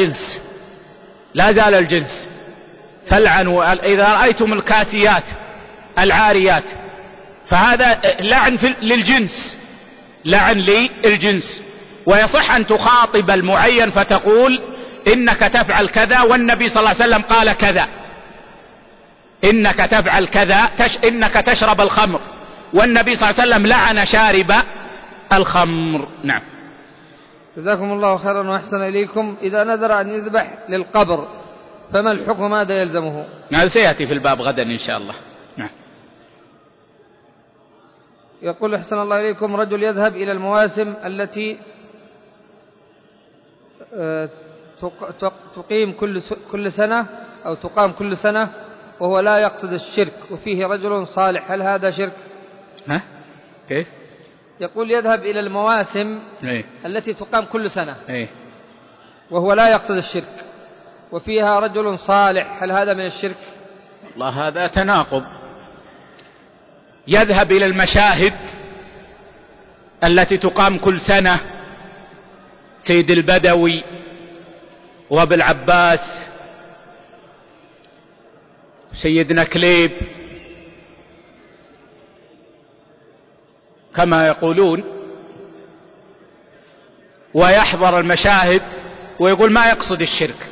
زال الجنس فالعنوا. إذا رأيتم الكاسيات العاريات فهذا لعن للجنس، لعن للجنس. ويصح أن تخاطب المعين فتقول إنك تفعل كذا والنبي صلى الله عليه وسلم قال كذا، إنك تفعل كذا، إنك تشرب الخمر والنبي صلى الله عليه وسلم لعن شارب الخمر. نعم. جزاكم الله خيرا وأحسن إليكم. إذا نذر أن يذبح للقبر فما الحكم، ماذا يلزمه؟ هذا سيأتي في الباب غدا إن شاء الله. نعم. يقول أحسن الله إليكم رجل يذهب إلى المواسم التي تقام كل سنة وهو لا يقصد الشرك وفيه رجل صالح، هل هذا شرك؟ كيف؟ يقول يذهب إلى المواسم التي تقام كل سنة وهو لا يقصد الشرك وفيها رجل صالح، هل هذا من الشرك؟ والله هذا تناقض. يذهب إلى المشاهد التي تقام كل سنة، سيد البدوي وابو العباس سيدنا كليب كما يقولون، ويحضر المشاهد ويقول ما يقصد الشرك.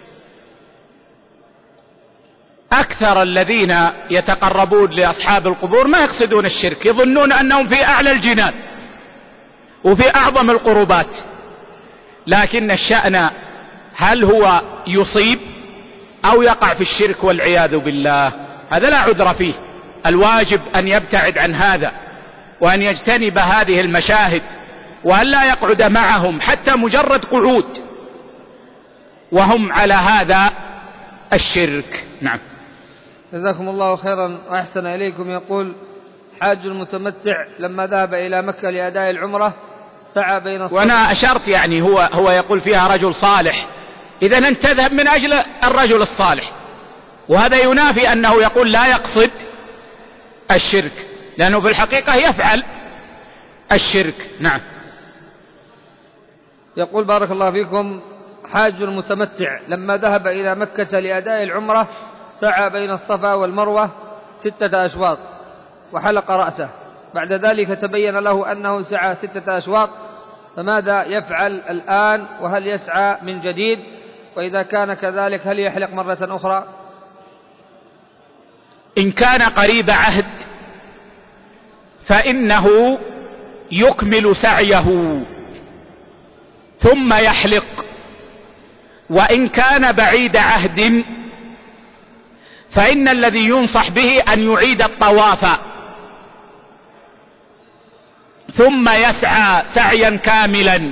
أكثر الذين يتقربون لأصحاب القبور ما يقصدون الشرك، يظنون أنهم في أعلى الجنان وفي أعظم القربات، لكن الشأن هل هو يصيب أو يقع في الشرك والعياذ بالله، هذا لا عذر فيه. الواجب أن يبتعد عن هذا وأن يجتنب هذه المشاهد وأن لا يقعد معهم حتى مجرد قعود وهم على هذا الشرك. نعم. جزاكم الله خيرا وأحسن إليكم. يقول حاج المتمتع لما ذهب إلى مكة لأداء العمرة سعى بين الصفا، وأنا أشرت يعني هو يقول فيها رجل صالح، إذا أنت تذهب من أجل الرجل الصالح، وهذا ينافي أنه يقول لا يقصد الشرك، لأنه في الحقيقة يفعل الشرك. نعم. يقول بارك الله فيكم حاج المتمتع لما ذهب إلى مكة لأداء العمرة سعى بين الصفا والمروة 6 أشواط وحلق رأسه، بعد ذلك تبين له أنه سعى 6 أشواط، فماذا يفعل الآن؟ وهل يسعى من جديد؟ وإذا كان كذلك هل يحلق مرة أخرى؟ إن كان قريب عهد فإنه يكمل سعيه ثم يحلق، وإن كان بعيد عهد فإن الذي ينصح به أن يعيد الطواف ثم يسعى سعيا كاملا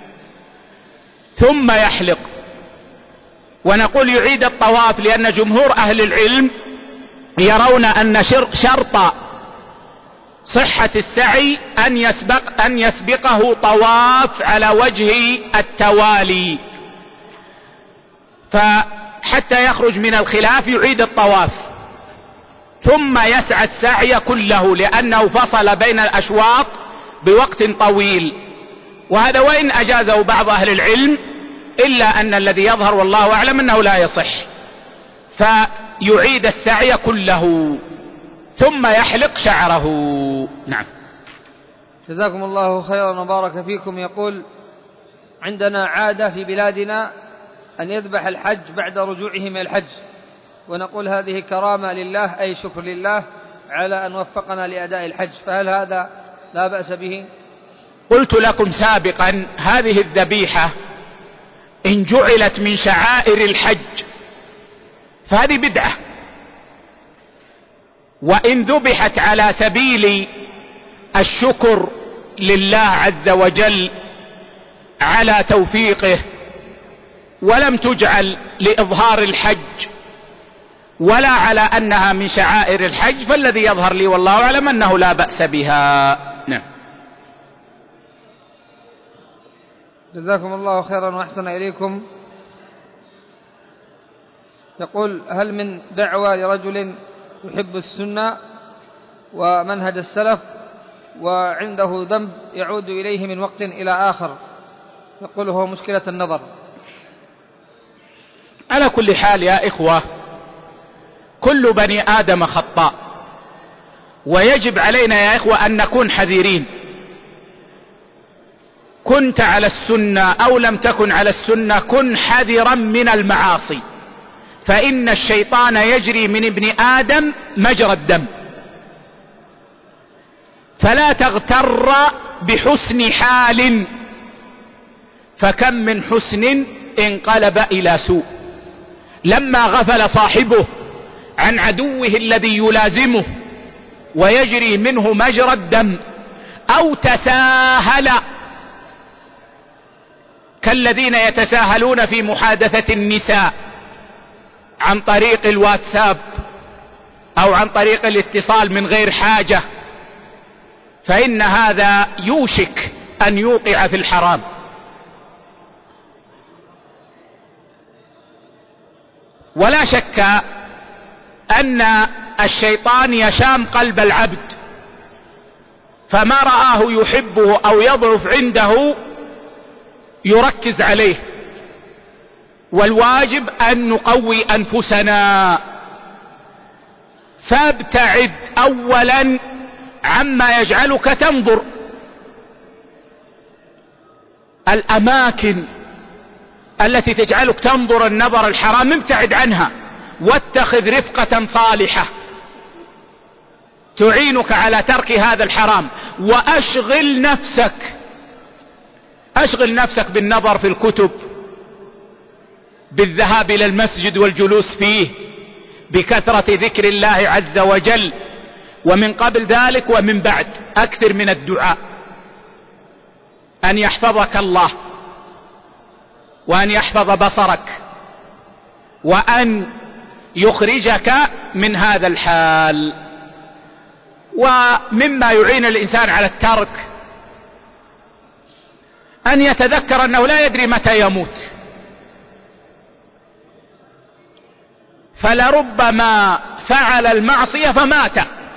ثم يحلق. ونقول يعيد الطواف لأن جمهور أهل العلم يرون أن شرط صحة السعي أن يسبقه طواف على وجه التوالي، فحتى يخرج من الخلاف يعيد الطواف ثم يسعى السعي كله، لأنه فصل بين الأشواط بوقت طويل، وهذا وإن أجازه بعض أهل العلم إلا أن الذي يظهر والله أعلم أنه لا يصح، فيعيد السعي كله. ثم يحلق شعره. نعم. جزاكم الله خيرا وبارك فيكم. يقول: عندنا عادة في بلادنا أن يذبح الحج بعد رجوعه من الحج، ونقول هذه كرامة لله، أي شكر لله على أن وفقنا لأداء الحج، فهل هذا لا بأس به؟ قلت لكم سابقا هذه الذبيحة إن جعلت من شعائر الحج فهذه بدعة، وإن ذبحت على سبيل الشكر لله عز وجل على توفيقه ولم تجعل لإظهار الحج ولا على أنها من شعائر الحج، فالذي يظهر لي والله أعلم أنه لا بأس بها. نعم. جزاكم الله خيرا وأحسن إليكم. يقول: هل من دعوة لرجل يحب السنة ومنهج السلف وعنده ذنب يعود إليه من وقت إلى آخر، يقول هو مشكلة النظر؟ على كل حال يا إخوة، كل بني آدم خطاء، ويجب علينا يا إخوة أن نكون حذرين. كنت على السنة أو لم تكن على السنة، كن حذرا من المعاصي، فإن الشيطان يجري من ابن آدم مجرى الدم، فلا تغتر بحسن حال، فكم من حسن انقلب إلى سوء. لما غفل صاحبه عن عدوه الذي يلازمه ويجري منه مجرى الدم، أو تساهل كالذين يتساهلون في محادثة النساء عن طريق الواتساب أو عن طريق الاتصال من غير حاجة، فإن هذا يوشك أن يوقع في الحرام. ولا شك أن الشيطان يشام قلب العبد، فما رآه يحبه أو يضعف عنده يركز عليه، والواجب أن نقوي أنفسنا. فابتعد أولا عما يجعلك تنظر. الأماكن التي تجعلك تنظر النظر الحرام ابتعد عنها، واتخذ رفقة صالحة تعينك على ترك هذا الحرام. وأشغل نفسك بالنظر في الكتب، بالذهاب إلى المسجد والجلوس فيه، بكثرة ذكر الله عز وجل، ومن قبل ذلك ومن بعد أكثر من الدعاء أن يحفظك الله، وأن يحفظ بصرك، وأن يخرجك من هذا الحال. ومما يعين الإنسان على الترك أن يتذكر أنه لا يدري متى يموت، فلربما فعل المعصية فمات،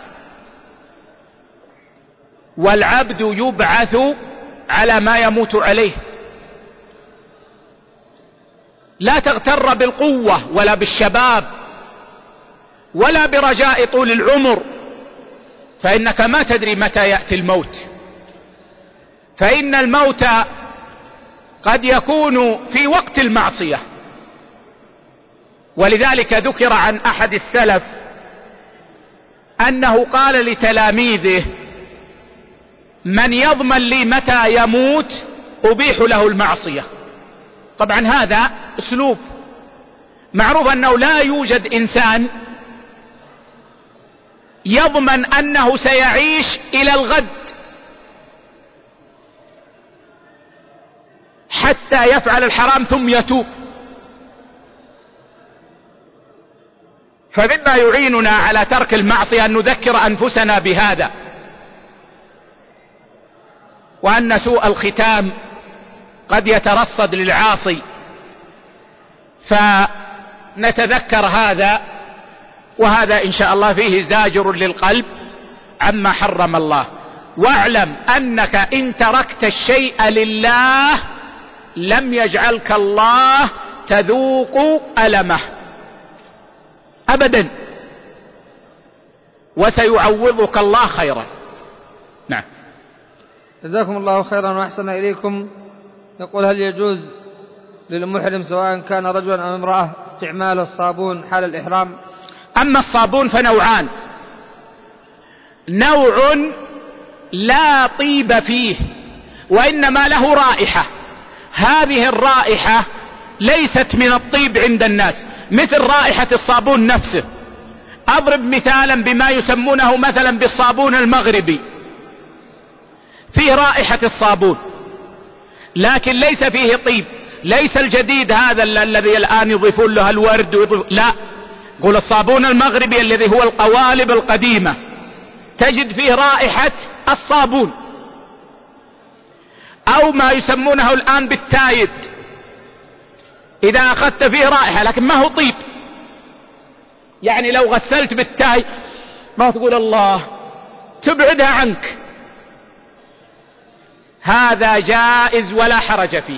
والعبد يبعث على ما يموت عليه. لا تغتر بالقوة ولا بالشباب ولا برجاء طول العمر، فإنك ما تدري متى يأتي الموت، فإن الموت قد يكون في وقت المعصية. ولذلك ذكر عن أحد السلف أنه قال لتلاميذه: من يضمن لي متى يموت أبيح له المعصية. طبعا هذا أسلوب معروف أنه لا يوجد إنسان يضمن أنه سيعيش إلى الغد حتى يفعل الحرام ثم يتوب. فمما يعيننا على ترك المعصية أن نذكر أنفسنا بهذا، وأن سوء الختام قد يترصد للعاصي، فنتذكر هذا. وهذا إن شاء الله فيه زاجر للقلب عما حرم الله. واعلم أنك إن تركت الشيء لله لم يجعلك الله تذوق ألمه أبدا. وسيعوضك الله خيرا. نعم. جزاكم الله خيرا وأحسن إليكم. يقول: هل يجوز للمحرم سواء كان رجلا أو امرأة استعمال الصابون حال الإحرام؟ أما الصابون فنوعان: نوع لا طيب فيه وإنما له رائحة، هذه الرائحة ليست من الطيب عند الناس، مثل رائحة الصابون نفسه. أضرب مثالا بما يسمونه مثلا بالصابون المغربي، فيه رائحة الصابون لكن ليس فيه طيب، ليس الجديد هذا الذي الآن يضيفون له الورد لا، قول الصابون المغربي الذي هو القوالب القديمة تجد فيه رائحة الصابون، أو ما يسمونه الآن بالتايد، إذا أخذت فيه رائحة لكن ما هو طيب، يعني لو غسلت بالتاي ما تقول الله، تبعدها عنك. هذا جائز ولا حرج فيه.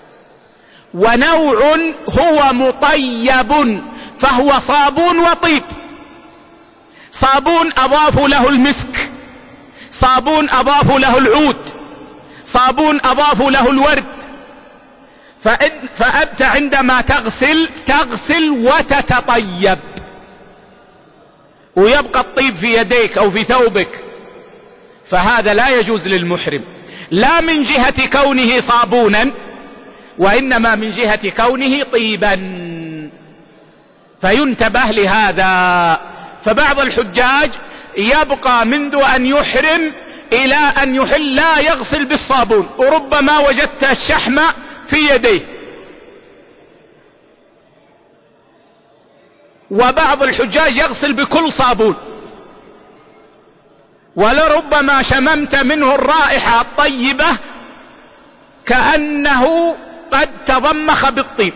ونوع هو مطيب فهو صابون وطيب، صابون أضافوا له المسك، صابون أضافوا له العود، صابون أضافوا له الورد، فأنت عندما تغسل وتتطيب ويبقى الطيب في يديك أو في ثوبك، فهذا لا يجوز للمحرم، لا من جهة كونه صابونا وإنما من جهة كونه طيبا، فينتبه لهذا. فبعض الحجاج يبقى منذ أن يحرم إلى أن يحل لا يغسل بالصابون، وربما وجدت الشحم في يديه. وبعض الحجاج يغسل بكل صابون، ولربما شممت منه الرائحة الطيبة كأنه قد تضمخ بالطيب،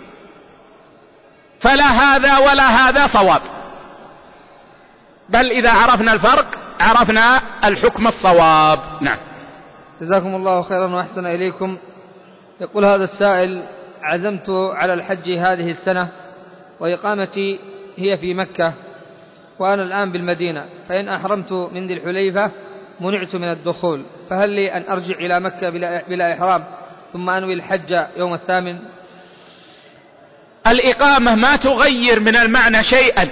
فلا هذا ولا هذا صواب، بل إذا عرفنا الفرق عرفنا الحكم الصواب. نعم. جزاكم الله خيرا وأحسن إليكم. يقول هذا السائل: عزمت على الحج هذه السنة وإقامتي هي في مكة وأنا الآن بالمدينة، فإن أحرمت من ذي الحليفة منعت من الدخول، فهل لي أن أرجع إلى مكة بلا إحرام ثم أنوي الحج يوم 8؟ الإقامة ما تغير من المعنى شيئا،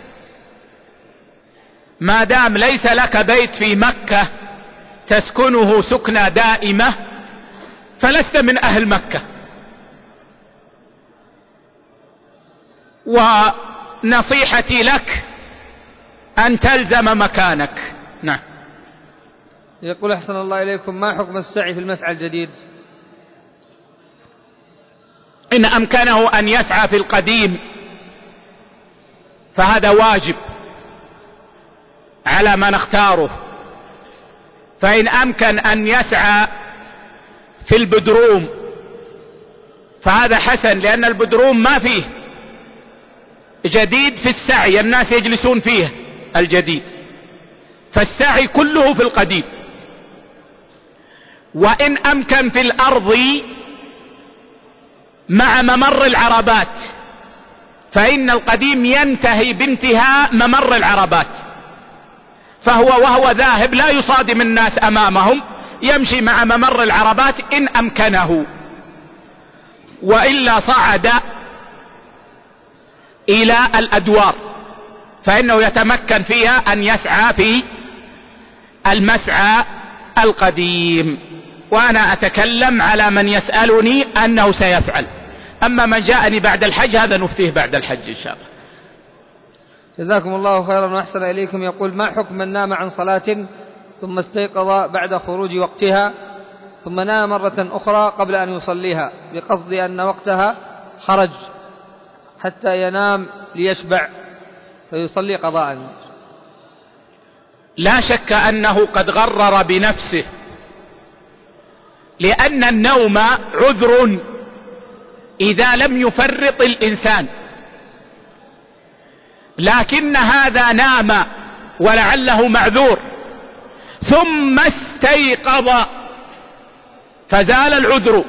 ما دام ليس لك بيت في مكة تسكنه سكنى دائمة فلست من أهل مكة، ونصيحتي لك أن تلزم مكانك. نعم. يقول: أحسن الله إليكم، ما حكم السعي في المسعى الجديد؟ إن أمكنه أن يسعى في القديم فهذا واجب على ما نختاره، فإن أمكن أن يسعى في البدروم فهذا حسن، لأن البدروم ما فيه جديد في السعي، الناس يجلسون فيه الجديد، فالسعي كله في القديم. وإن أمكن في الأرض مع ممر العربات، فإن القديم ينتهي بانتهاء ممر العربات، وهو ذاهب لا يصادم الناس أمامهم، يمشي مع ممر العربات إن أمكنه، وإلا صعد إلى الأدوار فإنه يتمكن فيها أن يسعى في المسعى القديم. وأنا أتكلم على من يسألني أنه سيفعل، أما من جاءني بعد الحج هذا نفتيه بعد الحج إن شاء الله. جزاكم الله خيرا وأحسن إليكم. يقول: ما حكم من نام عن صلاة ثم استيقظ بعد خروج وقتها ثم نام مرة أخرى قبل أن يصليها بقصد أن وقتها خرج حتى ينام ليشبع فيصلي قضاء؟ لا شك أنه قد غرر بنفسه، لأن النوم عذر إذا لم يفرط الإنسان، لكن هذا نام ولعله معذور ثم استيقظ فزال العذر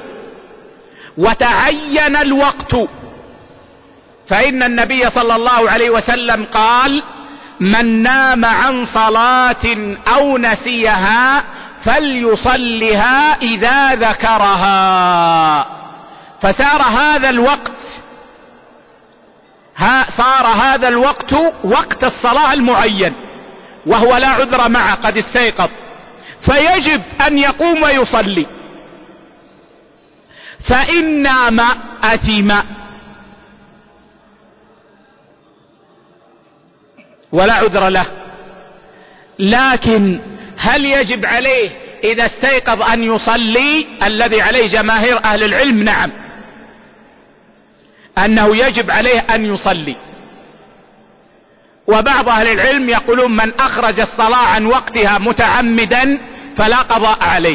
وتعين الوقت، فإن النبي صلى الله عليه وسلم قال: من نام عن صلاة أو نسيها فليصلها إذا ذكرها. فصار هذا الوقت وقت الصلاة المعين، وهو لا عذر معه، قد استيقظ، فيجب أن يقوم ويصلي. فإن نام أثم ولا عذر له. لكن هل يجب عليه إذا استيقظ أن يصلي؟ الذي عليه جماهير أهل العلم نعم، أنه يجب عليه أن يصلي. وبعض أهل العلم يقولون من أخرج الصلاة عن وقتها متعمدا فلا قضاء عليه،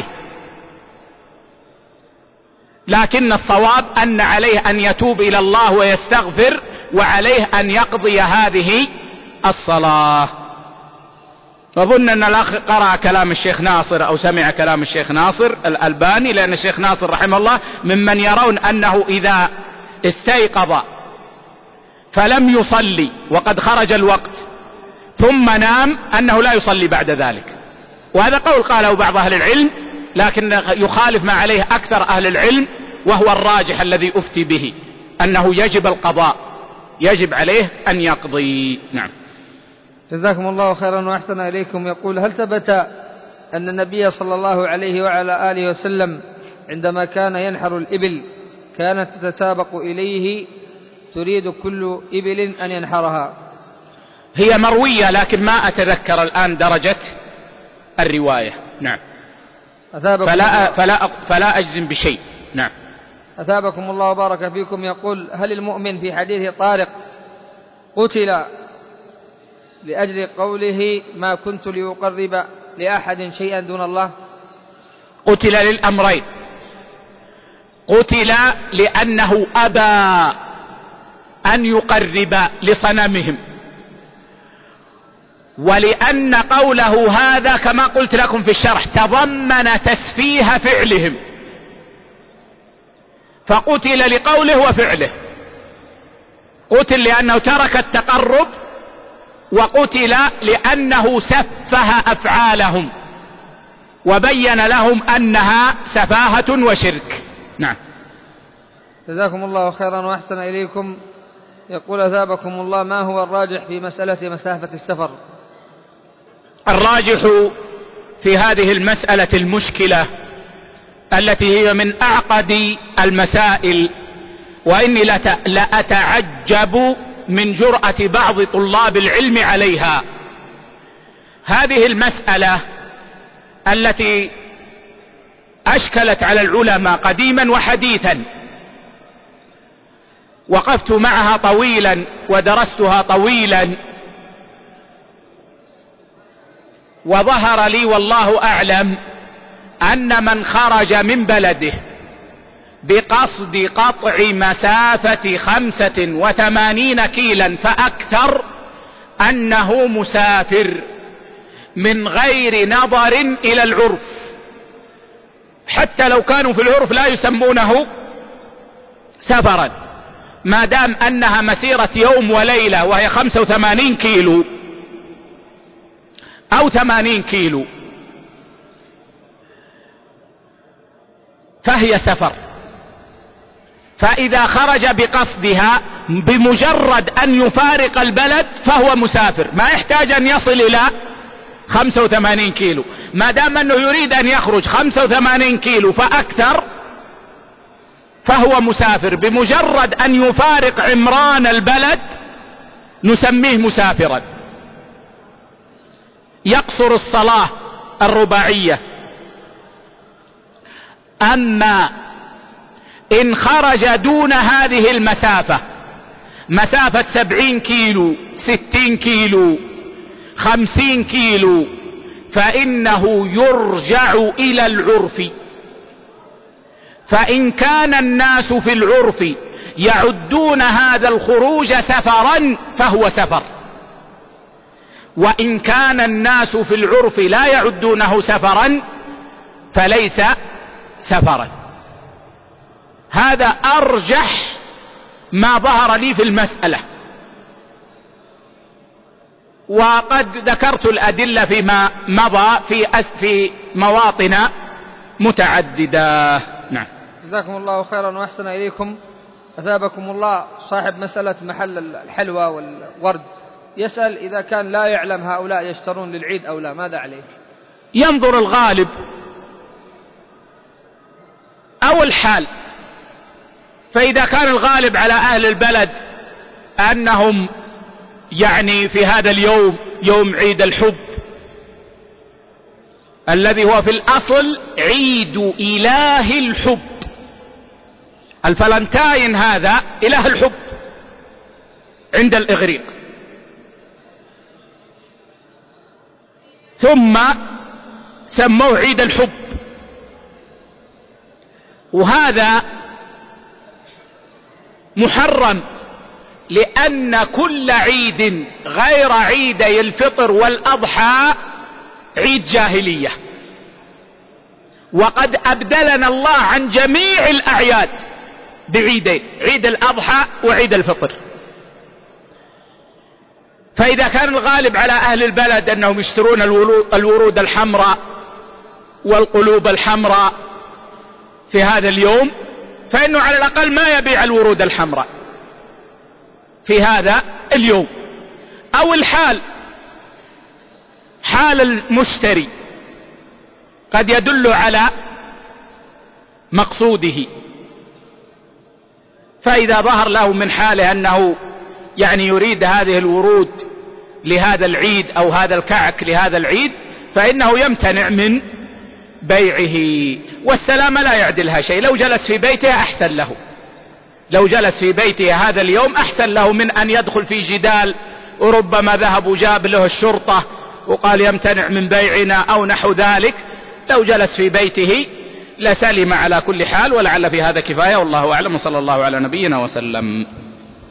لكن الصواب أن عليه أن يتوب إلى الله ويستغفر، وعليه أن يقضي هذه الصلاة. أظن أن الأخ قرأ كلام الشيخ ناصر أو سمع كلام الشيخ ناصر الألباني، لأن الشيخ ناصر رحمه الله ممن يرون أنه إذا استيقظ فلم يصلي وقد خرج الوقت ثم نام أنه لا يصلي بعد ذلك. وهذا قول قاله بعض أهل العلم، لكن يخالف ما عليه أكثر أهل العلم، وهو الراجح الذي أفتي به، أنه يجب القضاء، يجب عليه أن يقضي. نعم. جزاكم الله خيرا وأحسن إليكم. يقول: هل ثبت أن النبي صلى الله عليه وعلى آله وسلم عندما كان ينحر الإبل كانت تتسابق إليه تريد كل إبل أن ينحرها؟ هي مروية لكن ما أتذكر الآن درجة الرواية. نعم. فلا أجزم بشيء. نعم. أثابكم الله وبارك فيكم. يقول: هل المؤمن في حديث طارق قتل لأجل قوله ما كنت لأقرب لأحد شيئا دون الله؟ قتل للأمرين: قتل لأنه أبى أن يقرب لصنمهم، ولأن قوله هذا كما قلت لكم في الشرح تضمن تسفيه فعلهم، فقتل لقوله وفعله. قتل لأنه ترك التقرب، وقتل لأنه سفه أفعالهم وبين لهم أنها سفاهة وشرك. نعم. جزاكم الله خيرا وأحسن إليكم. يقول: أثابكم الله، ما هو الراجح في مسألة مسافة السفر؟ الراجح في هذه المسألة المشكلة التي هي من أعقد المسائل، وإني لأتعجب من جرأة بعض طلاب العلم عليها، هذه المسألة التي أشكلت على العلماء قديما وحديثا، وقفت معها طويلا ودرستها طويلا، وظهر لي والله أعلم أن من خرج من بلده بقصد قطع مسافة 85 كيلا فأكثر أنه مسافر من غير نظر إلى العرف، حتى لو كانوا في العرف لا يسمونه سفرا، ما دام أنها مسيرة يوم وليلة وهي 85 كيلو أو 80 كيلو فهي سفر. فإذا خرج بقصدها بمجرد أن يفارق البلد فهو مسافر، ما يحتاج أن يصل إلى 85 كيلو، ما دام أنه يريد أن يخرج 85 كيلو فأكثر فهو مسافر، بمجرد أن يفارق عمران البلد نسميه مسافرا. يقصر الصلاة الرباعية. أما إن خرج دون هذه المسافة، مسافة 70 كيلو 60 كيلو 50 كيلو، فإنه يرجع إلى العرف. فإن كان الناس في العرف يعدون هذا الخروج سفرا فهو سفر، وإن كان الناس في العرف لا يعدونه سفرا فليس سفرا. هذا أرجح ما ظهر لي في المسألة. وقد ذكرت الأدلة فيما مضى في مواطن متعددة. نعم. جزاكم الله خيرا وأحسن إليكم. أثابكم الله. صاحب مسألة محل الحلوى والورد يسأل إذا كان لا يعلم هؤلاء يشترون للعيد أو لا، ماذا عليه؟ ينظر الغالب أو الحال. فإذا كان الغالب على أهل البلد أنهم يعني في هذا اليوم يوم عيد الحب الذي هو في الأصل عيد إله الحب، الفلنتاين هذا إله الحب عند الإغريق، ثم سموه عيد الحب، وهذا محرم لأن كل عيد غير عيدي الفطر والأضحى عيد جاهلية، وقد أبدلنا الله عن جميع الأعياد بعيدين، عيد الأضحى وعيد الفطر. فإذا كان الغالب على أهل البلد أنهم يشترون الورود الحمراء والقلوب الحمراء في هذا اليوم، فإنه على الأقل ما يبيع الورود الحمراء في هذا اليوم. أو الحال، حال المشتري قد يدل على مقصوده، فإذا ظهر له من حاله أنه يعني يريد هذه الورود لهذا العيد أو هذا الكعك لهذا العيد، فإنه يمتنع من بيعه. والسلامة لا يعدلها شيء، لو جلس في بيته أحسن له، لو جلس في بيته هذا اليوم أحسن له من أن يدخل في جدال، وربما ذهب وجاب له الشرطة وقال يمتنع من بيعنا أو نحو ذلك. لو جلس في بيته لسلم على كل حال. ولعل في هذا كفاية، والله أعلم، وصلى الله على نبينا وسلم.